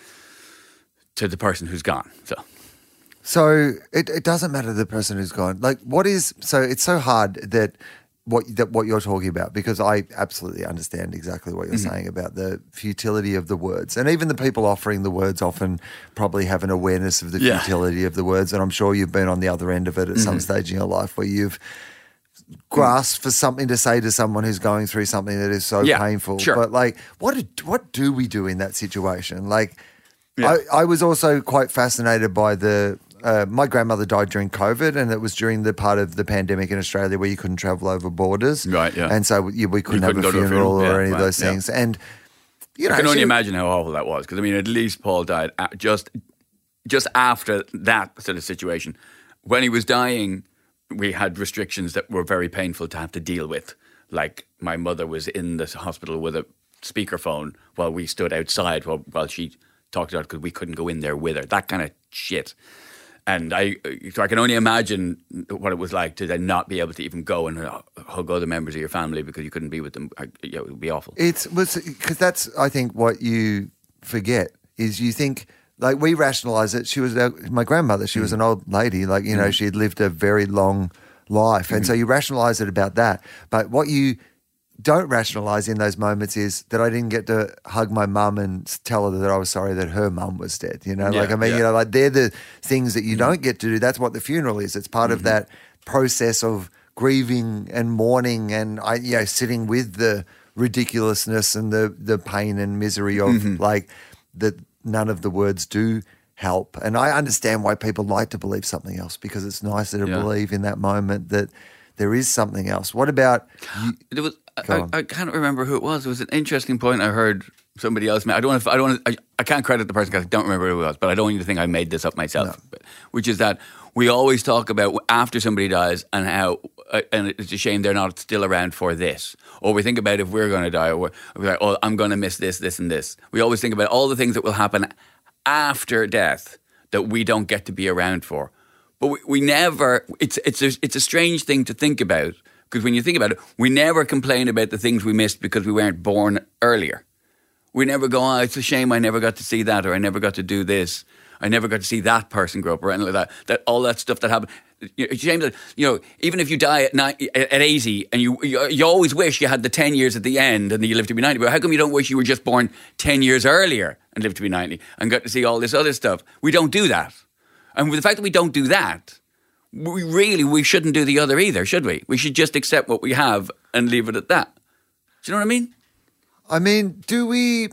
to the person who's gone. So so it it doesn't matter to the person who's gone. Like what is so it's so hard that. What that what you're talking about, because I absolutely understand exactly what you're mm-hmm. saying about the futility of the words, and even the people offering the words often probably have an awareness of the yeah. futility of the words, and I'm sure you've been on the other end of it at mm-hmm. some stage in your life where you've grasped mm-hmm. for something to say to someone who's going through something that is so yeah, painful. Sure. But like, what do, what do we do in that situation? Like, yeah. I, I was also quite fascinated by the. Uh, my grandmother died during COVID, and it was during the part of the pandemic in Australia where you couldn't travel over borders. Right, yeah. And so we, we couldn't, couldn't have a funeral, a funeral or yeah, any right, of those yeah. things. And, you know, I can only she, imagine how awful that was, because, I mean, at least Paul died just, just after that sort of situation. When he was dying, we had restrictions that were very painful to have to deal with. Like, my mother was in the hospital with a speakerphone while we stood outside while, while she talked about it, because we couldn't go in there with her. That kind of shit. And I, so I can only imagine what it was like to then not be able to even go and hug other members of your family because you couldn't be with them. I, you know, it would be awful. It's because that's, I think, what you forget is you think, like, we rationalise it. She was uh, my grandmother. She mm. was an old lady. Like, you know, mm. she had lived a very long life. And mm. so you rationalise it about that. But what you don't rationalise in those moments is that I didn't get to hug my mum and tell her that I was sorry that her mum was dead. You know, yeah, like, I mean, yeah. you know, like they're the things that you mm. don't get to do. That's what the funeral is. It's part mm-hmm. of that process of grieving and mourning and, I, you know, sitting with the ridiculousness and the, the pain and misery of mm-hmm. like that none of the words do help. And I understand why people like to believe something else, because it's nicer to yeah. believe in that moment that there is something else. What about you? There was, I, I can't remember who it was. It was an interesting point I heard somebody else make. I don't want to, I don't want to, I, I can't credit the person because I don't remember who it was, but I don't want you to think I made this up myself. No. But, which is that we always talk about after somebody dies and how, uh, and it's a shame they're not still around for this. Or we think about if we're going to die, or we're, we're like, oh, I'm going to miss this, this, and this. We always think about all the things that will happen after death that we don't get to be around for. But we, we never, it's, it's, a, it's a strange thing to think about. Because when you think about it, we never complain about the things we missed because we weren't born earlier. We never go, oh, it's a shame I never got to see that, or I never got to do this. I never got to see that person grow up, or anything like that. That all that stuff that happened. It's a shame that, you know, even if you die at ninety, at eighty, and you, you you always wish you had the ten years at the end and you lived to be ninety. But how come you don't wish you were just born ten years earlier and lived to be ninety and got to see all this other stuff? We don't do that. And with the fact that we don't do that, we really, we shouldn't do the other either, should we? We should just accept what we have and leave it at that. Do you know what I mean? I mean, do we...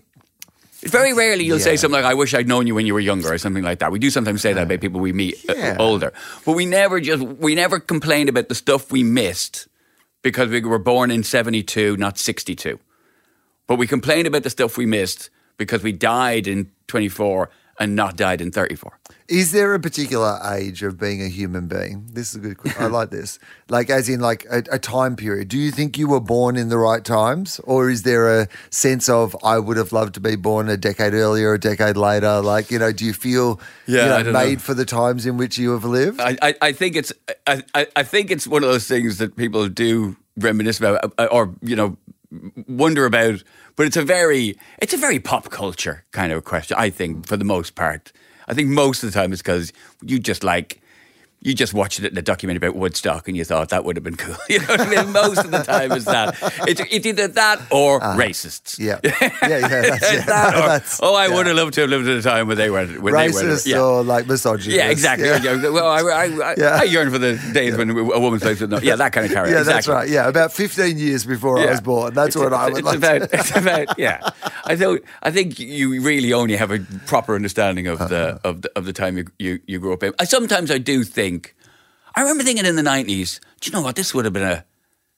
Very rarely you'll yeah. say something like, I wish I'd known you when you were younger, or something like that. We do sometimes say that about people we meet yeah. uh, older. But we never just, we never complain about the stuff we missed because we were born in seventy-two, not sixty-two. But we complain about the stuff we missed because we died in twenty-four and not died in thirty-four. Is there a particular age of being a human being? This is a good question. I like this. Like, as in, like, a, a time period. Do you think you were born in the right times? Or is there a sense of, I would have loved to be born a decade earlier, a decade later? Like, you know, do you feel yeah, you know, I don't made know. for the times in which you have lived? I, I, I think it's I, I I think it's one of those things that people do reminisce about or, you know, wonder about. But it's a very it's a very pop culture kind of question, I think, for the most part. I think most of the time it's because you just like, you just watched it in a documentary about Woodstock and you thought that would have been cool. You know what I mean? Most of the time it's that. It's, it's either that or uh, racists. Yeah. Yeah, yeah. That's, yeah. that or, that's, oh, I yeah. would have loved to have lived at a time when they were when racist they were, yeah. or like misogynist. Yeah, exactly. Yeah. Yeah. Well, I, I, I, yeah. I yearn for the days yeah. when a woman's place was not. Yeah, that kind of character. Yeah, exactly. that's right. Yeah, about fifteen years before yeah. I was born. That's it's, what it's, I would it's like about, to It's about, yeah. I, don't, I think you really only have a proper understanding of, uh-huh. the, of, the, of the time you, you, you grew up in. I, sometimes I do think, I remember thinking in the nineties, do you know what, this would have been a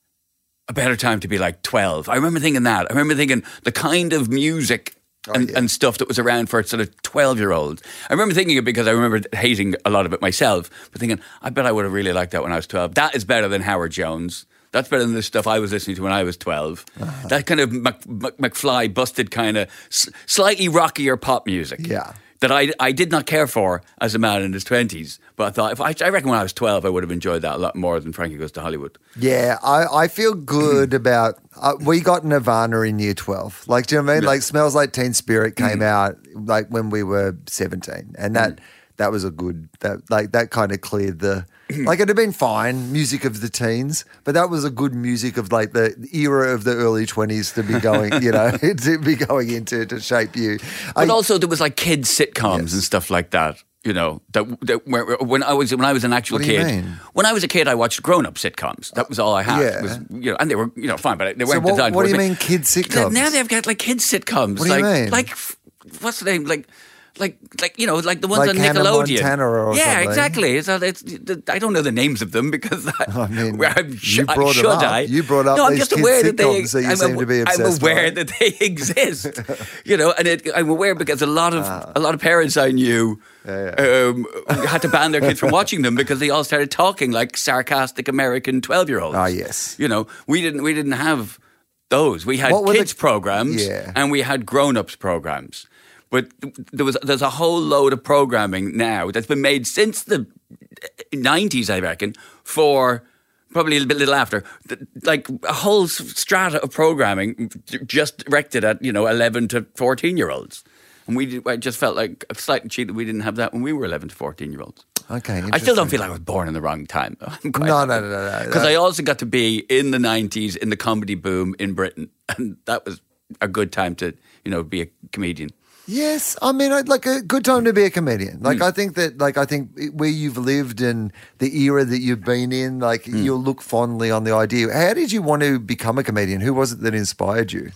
a better time to be like twelve. I remember thinking that. I remember thinking the kind of music oh, and, yeah. and stuff that was around for sort of twelve-year-olds. I remember thinking it because I remember hating a lot of it myself, but thinking, I bet I would have really liked that when I was twelve. That is better than Howard Jones. That's better than the stuff I was listening to when I was twelve. Uh-huh. That kind of Mc, Mc, McFly busted kind of s- slightly rockier pop music. Yeah. That I, I did not care for as a man in his twenties. But I thought, if I, I reckon when I was twelve, I would have enjoyed that a lot more than Frankie Goes to Hollywood. Yeah, I, I feel good about, uh, we got Nirvana in year twelve. Like, do you know what I mean? Yeah. Like, Smells Like Teen Spirit came mm. out like when we were seventeen. And that, mm. that was a good, that like that kind of cleared the, like it'd have been fine, music of the teens, but that was a good music of like the era of the early twenties to be going, you know, to be going into to shape you. But I, also there was like kids sitcoms yes. and stuff like that. You know, that, that where, when I was when I was an actual what do you kid, mean? when I was a kid, I watched grown-up sitcoms. That was all I had. Yeah. Was, you know, and they were you know fine, but they so weren't what, designed. what for do you me. mean, kids sitcoms? Now they've got like kids sitcoms. What do you like, mean? Like what's the name? Like. Like, like you know, like the ones like on Hannah Nickelodeon. Montana or yeah, something. exactly. It's, it's, I don't know the names of them because I, I mean, I'm sh- you brought should them up. I? You brought up no, I'm these just kids aware that they. sitcoms that you I'm, seem to be obsessed I'm aware by. that they exist. You know, and it, I'm aware because a lot of ah. a lot of parents I knew yeah, yeah. Um, had to ban their kids from watching them because they all started talking like sarcastic American twelve-year-olds. Ah, yes. You know, we didn't we didn't have those. We had kids the, programs yeah. and we had grown-ups programs. But there was there's a whole load of programming now that's been made since the nineties, I reckon, for probably a little bit little after, like a whole strata of programming just directed at, you know, eleven to fourteen year olds. And we I just felt like slightly cheated we didn't have that when we were eleven to fourteen year olds. Okay, I still don't feel like I was born in the wrong time. I'm quite no, no, no, no, no. Because I also got to be in the nineties in the comedy boom in Britain. And that was a good time to, you know, be a comedian. Yes, I mean, like a good time to be a comedian. Like, mm. I think that, like, I think where you've lived and the era that you've been in, like, mm. you'll look fondly on the idea. How did you want to become a comedian? Who was it that inspired you?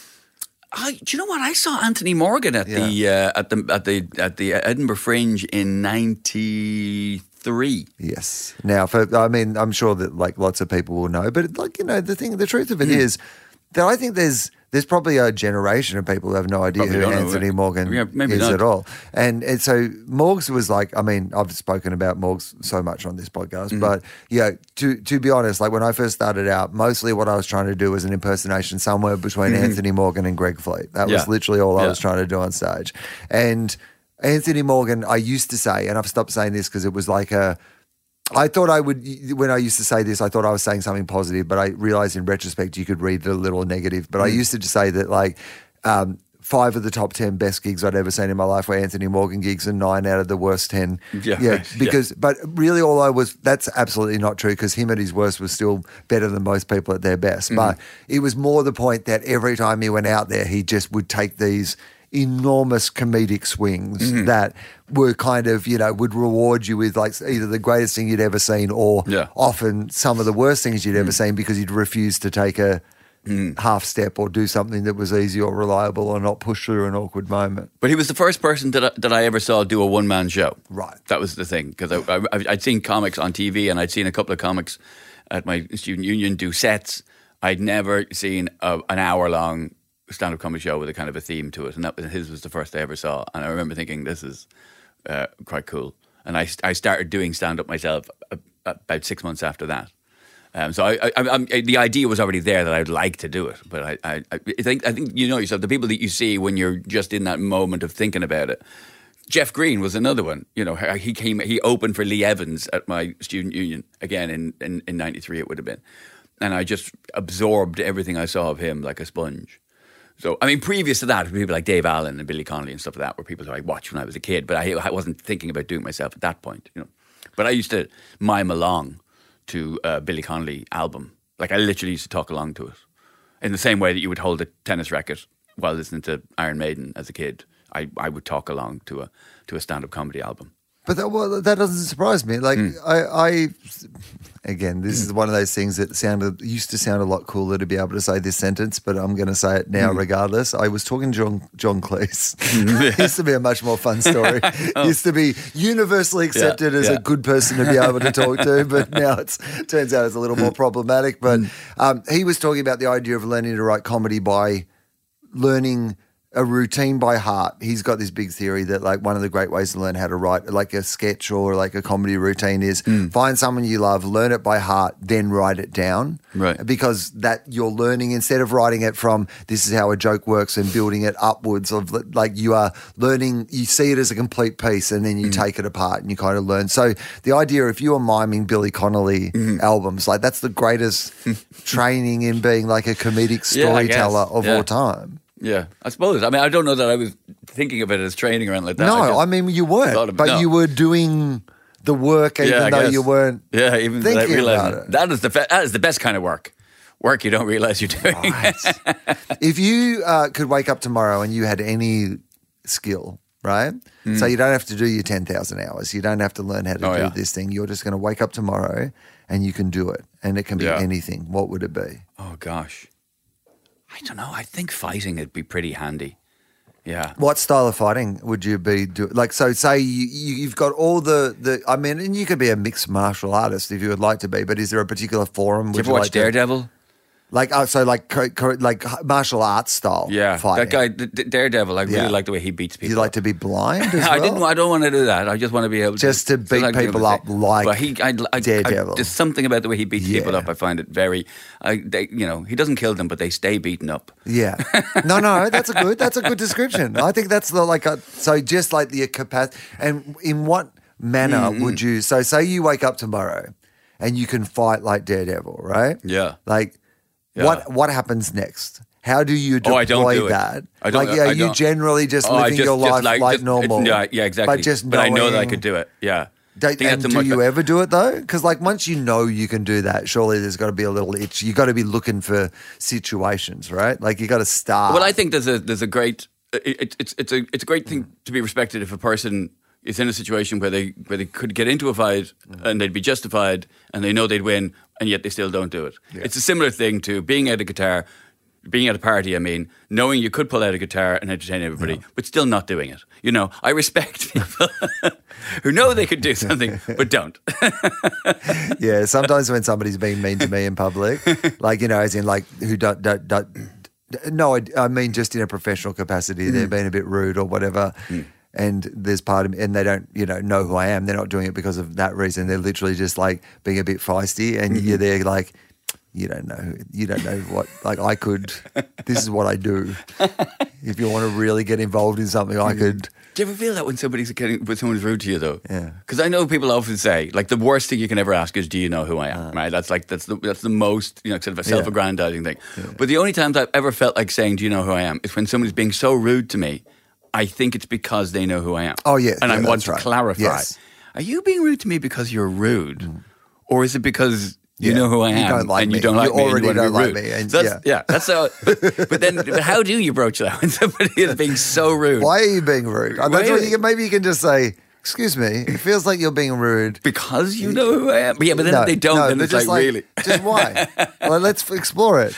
I, do you know what? I saw Anthony Morgan at yeah. the uh, at the at the at the Edinburgh Fringe in ninety-three. Yes. Now, for I mean, I'm sure that like lots of people will know, but like you know, the thing, the truth of it mm. is that I think there's. There's probably a generation of people who have no idea probably who Anthony know. Morgan yeah, is not. at all. And, and so Morgs was like, I mean, I've spoken about Morgs so much on this podcast, mm-hmm. but yeah, to to be honest, like when I first started out, mostly what I was trying to do was an impersonation somewhere between mm-hmm. Anthony Morgan and Greg Fleet. That yeah. was literally all yeah. I was trying to do on stage. And Anthony Morgan, I used to say, and I've stopped saying this because it was like a, I thought I would, when I used to say this, I thought I was saying something positive, but I realized in retrospect you could read it a little negative. But mm. I used to just say that like um, five of the top ten best gigs I'd ever seen in my life were Anthony Morgan gigs and nine out of the worst ten. Yeah. yeah because, yeah. but really all I was, that's absolutely not true because him at his worst was still better than most people at their best. Mm. But it was more the point that every time he went out there, he just would take these enormous comedic swings mm-hmm. that were kind of, you know, would reward you with like either the greatest thing you'd ever seen or yeah. often some of the worst things you'd ever mm. seen because you'd refuse to take a mm. half step or do something that was easy or reliable or not push through an awkward moment. But he was the first person that I, that I ever saw do a one-man show. Right. That was the thing because I, I, I'd seen comics on T V and I'd seen a couple of comics at my student union do sets. I'd never seen a, an hour-long stand-up comedy show with a kind of a theme to it, and that was, his was the first I ever saw. And I remember thinking, this is uh, quite cool. And I, I started doing stand-up myself about six months after that. Um, so I, I, I, the idea was already there that I'd like to do it, but I, I, I think I think you know yourself. The people that you see when you're just in that moment of thinking about it. Jeff Green was another one. You know, he came, he opened for Lee Evans at my student union again in in, in ninety-three. It would have been, and I just absorbed everything I saw of him like a sponge. So, I mean, previous to that, people like Dave Allen and Billy Connolly and stuff like that were people that I watched when I was a kid, but I, I wasn't thinking about doing it myself at that point, you know. But I used to mime along to a Billy Connolly album. Like, I literally used to talk along to it. In the same way that you would hold a tennis racket while listening to Iron Maiden as a kid, I, I would talk along to a to a stand-up comedy album. But that, well, that doesn't surprise me. Like, mm. I, I, again, this is one of those things that sounded used to sound a lot cooler to be able to say this sentence, but I'm going to say it now mm. regardless. I was talking to John, John Cleese. It used to be a much more fun story. oh. Used to be universally accepted yeah, as yeah. a good person to be able to talk to, but now it's turns out it's a little more problematic. But um, he was talking about the idea of learning to write comedy by learning a routine by heart. He's got this big theory that like one of the great ways to learn how to write like a sketch or like a comedy routine is mm. find someone you love, learn it by heart, then write it down. Right. Because that you're learning instead of writing it from this is how a joke works and building it upwards of like you are learning, you see it as a complete piece and then you mm. take it apart and you kind of learn. So the idea if you are miming Billy Connolly mm. albums, like that's the greatest training in being like a comedic storyteller yeah, of yeah. all time. Yeah, I suppose. I mean, I don't know that I was thinking of it as training around like that. No, I, I mean, you weren't, of, but no. you were doing the work even yeah, though you weren't yeah, even thinking about it. That is, the, that is the best kind of work. Work you don't realise you're doing. Right. If you uh, could wake up tomorrow and you had any skill, right? Mm. So you don't have to do your ten thousand hours. You don't have to learn how to oh, do yeah. this thing. You're just going to wake up tomorrow and you can do it. And it can be yeah. anything. What would it be? Oh, gosh. I don't know. I think fighting would be pretty handy. Yeah. What style of fighting would you be doing? Like, so say you, you, you've got all the, the, I mean, and you could be a mixed martial artist if you would like to be, but is there a particular forum? Did you ever watch like Daredevil? To, like, oh, so like, co- co- like martial arts style yeah, fighting. that guy, D- D- Daredevil, I really yeah. like the way he beats people. You like to be blind as well? I didn't. I don't want to do that. I just want to be able just to. to beat like people up like but he, I, I, Daredevil. I, there's something about the way he beats yeah. people up. I find it very, I, they, you know, he doesn't kill them, but they stay beaten up. Yeah. No, no, that's a good, that's a good description. I think that's the like, a, so just like the capacity, and in what manner mm-hmm. would you, so say you wake up tomorrow and you can fight like Daredevil, right? Yeah. Like, Yeah. What what happens next? How do you deploy oh, I don't do that? It. I don't, like, yeah, I you don't. generally just oh, living just, your just life like, like just, normal. Yeah, yeah, exactly. But just but I know that I knowing- could do it. Yeah. Do, I think and that's do much- you ever do it though? Because like once you know you can do that, surely there's got to be a little itch. You got to be looking for situations, right? Like you got to start. Well, I think there's a there's a great it, it's it's a it's a great thing to be respected if a person is in a situation where they where they could get into a fight mm. and they'd be justified and they know they'd win and yet they still don't do it. Yeah. It's a similar thing to being at a guitar. Being at a party, I mean, knowing you could pull out a guitar and entertain everybody, yeah. but still not doing it. You know, I respect people who know they could do something, but don't. Yeah, sometimes when somebody's being mean to me in public, like, you know, as in like who don't, don't, don't no, I, I mean just in a professional capacity, mm. they're being a bit rude or whatever. Mm. And there's part of me, and they don't, you know, know who I am. They're not doing it because of that reason. They're literally just like being a bit feisty, and mm-hmm. you're there like, you don't know, you don't know what, like I could, this is what I do. If you want to really get involved in something, I could. Do you ever feel that when somebody's getting, when someone's rude to you though? Yeah. Because I know people often say, like the worst thing you can ever ask is, do you know who I am? Uh, right? That's like, that's the, that's the most, you know, sort of a self-aggrandizing thing. Yeah. But the only times I've ever felt like saying, do you know who I am? Is when somebody's being so rude to me, I think it's because they know who I am. Oh yeah. And yeah, I want to right. clarify. Yes. Are you being rude to me because you're rude? Mm. Or is it because you yeah. know who I am, you don't like and me. you don't like you me, already and you don't want to like be rude. me. And, so that's, yeah. yeah, that's so. But, but then, but how do you broach that when somebody is being so rude? Why are you being rude? Why That's are what you- you can, maybe you can just say, Excuse me, it feels like you're being rude. Because you know who I am. But yeah, but then No, if they don't, no, then but it's just like, really. Just why? Well, let's explore it.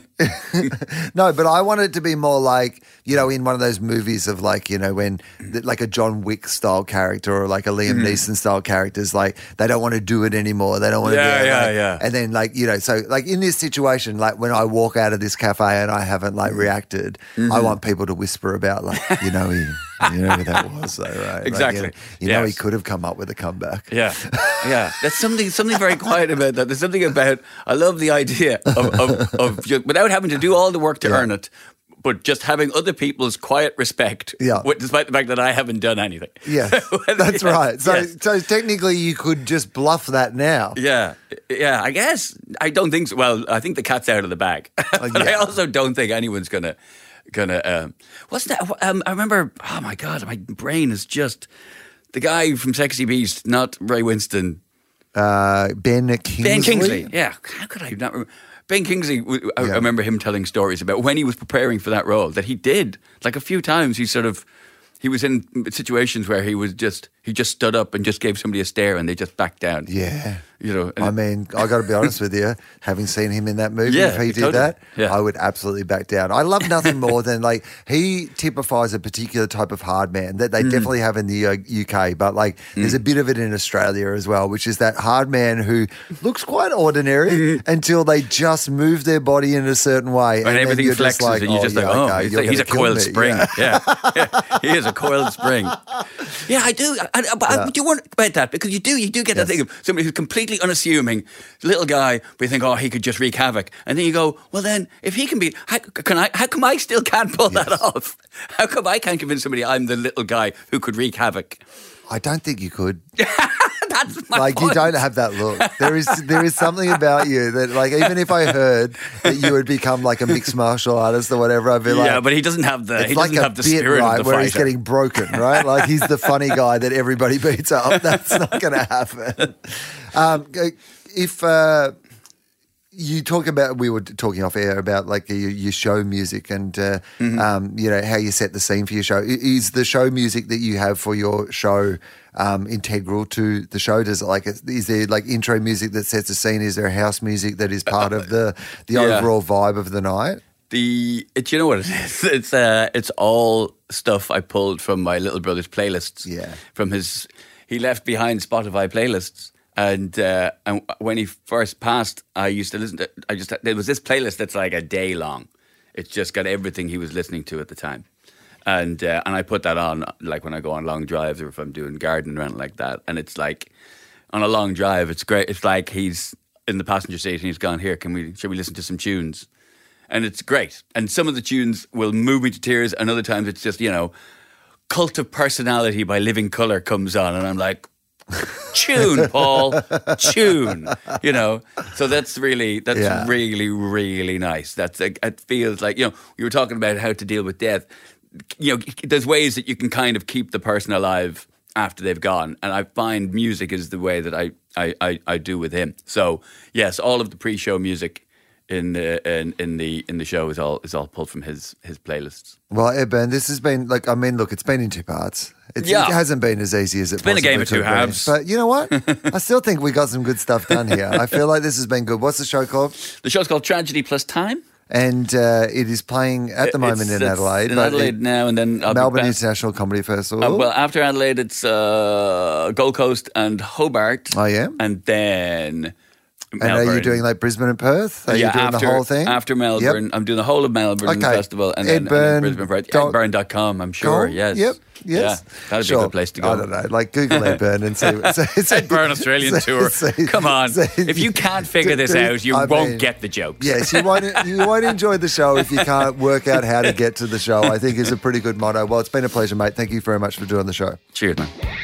No, but I want it to be more like, you know, in one of those movies of like, you know, when like a John Wick style character or like a Liam mm. Neeson style characters, like they don't want to do it anymore. They don't want to yeah, do it. Yeah, like, yeah. And then like, you know, so like in this situation, like when I walk out of this cafe and I haven't like reacted, mm-hmm. I want people to whisper about like, you know, he, you know who that was though, right? Exactly. Like, you know, you yes. know he could have come up with a comeback. Yeah. Yeah. That's something something very quiet about that. There's something about, I love the idea of, of, of just, without having to do all the work to yeah. earn it, but just having other people's quiet respect, yeah. despite the fact that I haven't done anything. Yes, that's yeah. right. So, yes. so technically you could just bluff that now. Yeah, yeah, I guess. I don't think so. Well, I think the cat's out of the bag. Uh, but yeah. I also don't think anyone's going to, gonna, um, what's that? Um, I remember, oh my God, my brain is just, the guy from Sexy Beast, not Ray Winston. Uh, Ben Kingsley. Ben Kingsley, yeah. How could I not remember? Ben Kingsley, I yeah. remember him telling stories about when he was preparing for that role, that he did, like a few times, he sort of, he was in situations where he was just, he just stood up and just gave somebody a stare and they just backed down. Yeah. You know, I mean, I got to be honest with you, having seen him in that movie, yeah, if he did totally. that, yeah. I would absolutely back down. I love nothing more than like, he typifies a particular type of hard man that they mm. definitely have in the uh, U K, but like mm. there's a bit of it in Australia as well, which is that hard man who looks quite ordinary mm. until they just move their body in a certain way. And, and everything flexes just like, and you're oh, just yeah, like, oh, okay, he's, like, he's a coiled me. spring. Yeah. Yeah. yeah. He is a coiled spring. Yeah, I do. I, I, but yeah. I do want about that because you do, you do get yes. that thing of somebody who's completely unassuming, little guy, but you think, oh, he could just wreak havoc. And then you go, well, then if he can be, how, can I? How come I still can't pull yes. that off? How come I can't convince somebody I'm the little guy who could wreak havoc? I don't think you could. That's my like point. You don't have that look. There is there is something about you that like even if I heard that you would become like a mixed martial artist or whatever, I'd be like, yeah, but he doesn't have the it's he like doesn't a have the bit, spirit right, of the where fighter. he's getting broken, right? Like he's the funny guy that everybody beats up. That's not going to happen. Um, if. Uh, You talk about, we were talking off air about like your, your show music and, uh, mm-hmm. um, you know, how you set the scene for your show. Is the show music that you have for your show um, integral to the show? Does it like, is there like intro music that sets the scene? Is there house music that is part of the, the yeah. overall vibe of the night? The, it, you know what it is? It's, uh, it's all stuff I pulled from my little brother's playlists. Yeah. From his, he left behind Spotify playlists. And uh, and when he first passed, I used to listen to, I just, there was this playlist that's like a day long. It's just got everything he was listening to at the time. And uh, and I put that on, like when I go on long drives or if I'm doing garden or anything like that. And it's like, on a long drive, it's great. It's like he's in the passenger seat and he's gone, here, can we, should we listen to some tunes? And it's great. And some of the tunes will move me to tears and other times it's just, you know, Cult of Personality by Living Colour comes on and I'm like, tune, Paul, tune, you know. So that's really, that's yeah. really, really nice. That's, it feels like, you know, you were talking about how to deal with death. You know, there's ways that you can kind of keep the person alive after they've gone. And I find music is the way that I, I, I, I do with him. So yes, all of the pre-show music in the in, in the in the show is all is all pulled from his his playlists. Well, Ed Byrne, this has been like I mean, look, it's been in two parts. It's, yeah. It hasn't been as easy as it. It's been a game of two halves, but you know what? I still think we got some good stuff done here. I feel like this has been good. What's the show called? The show's called Tragedy Plus Time. And uh, it is playing at the moment it's, in Adelaide. In Adelaide it, now, and then I'll Melbourne International Comedy Festival. Uh, well, after Adelaide, it's uh, Gold Coast and Hobart. Oh yeah, and then. And Melbourne. Are you doing like Brisbane and Perth? Are yeah, you doing after, the whole thing? After Melbourne. Yep. I'm doing the whole of Melbourne okay. Festival and Ed then, Byrne, and then Brisbane Perth. ed byrne dot com, I'm sure, com? yes. Yep, yes. Yeah, that'd sure. be a good place to go. I don't know, like Google Ed Byrne and see. see, see Ed Byrne Australian see, Tour. See, Come on. See, if you can't figure this do, out, you I won't mean, get the jokes. Yes, you won't, you won't enjoy the show if you can't work out how to get to the show, I think is a pretty good motto. Well, it's been a pleasure, mate. Thank you very much for doing the show. Cheers, man.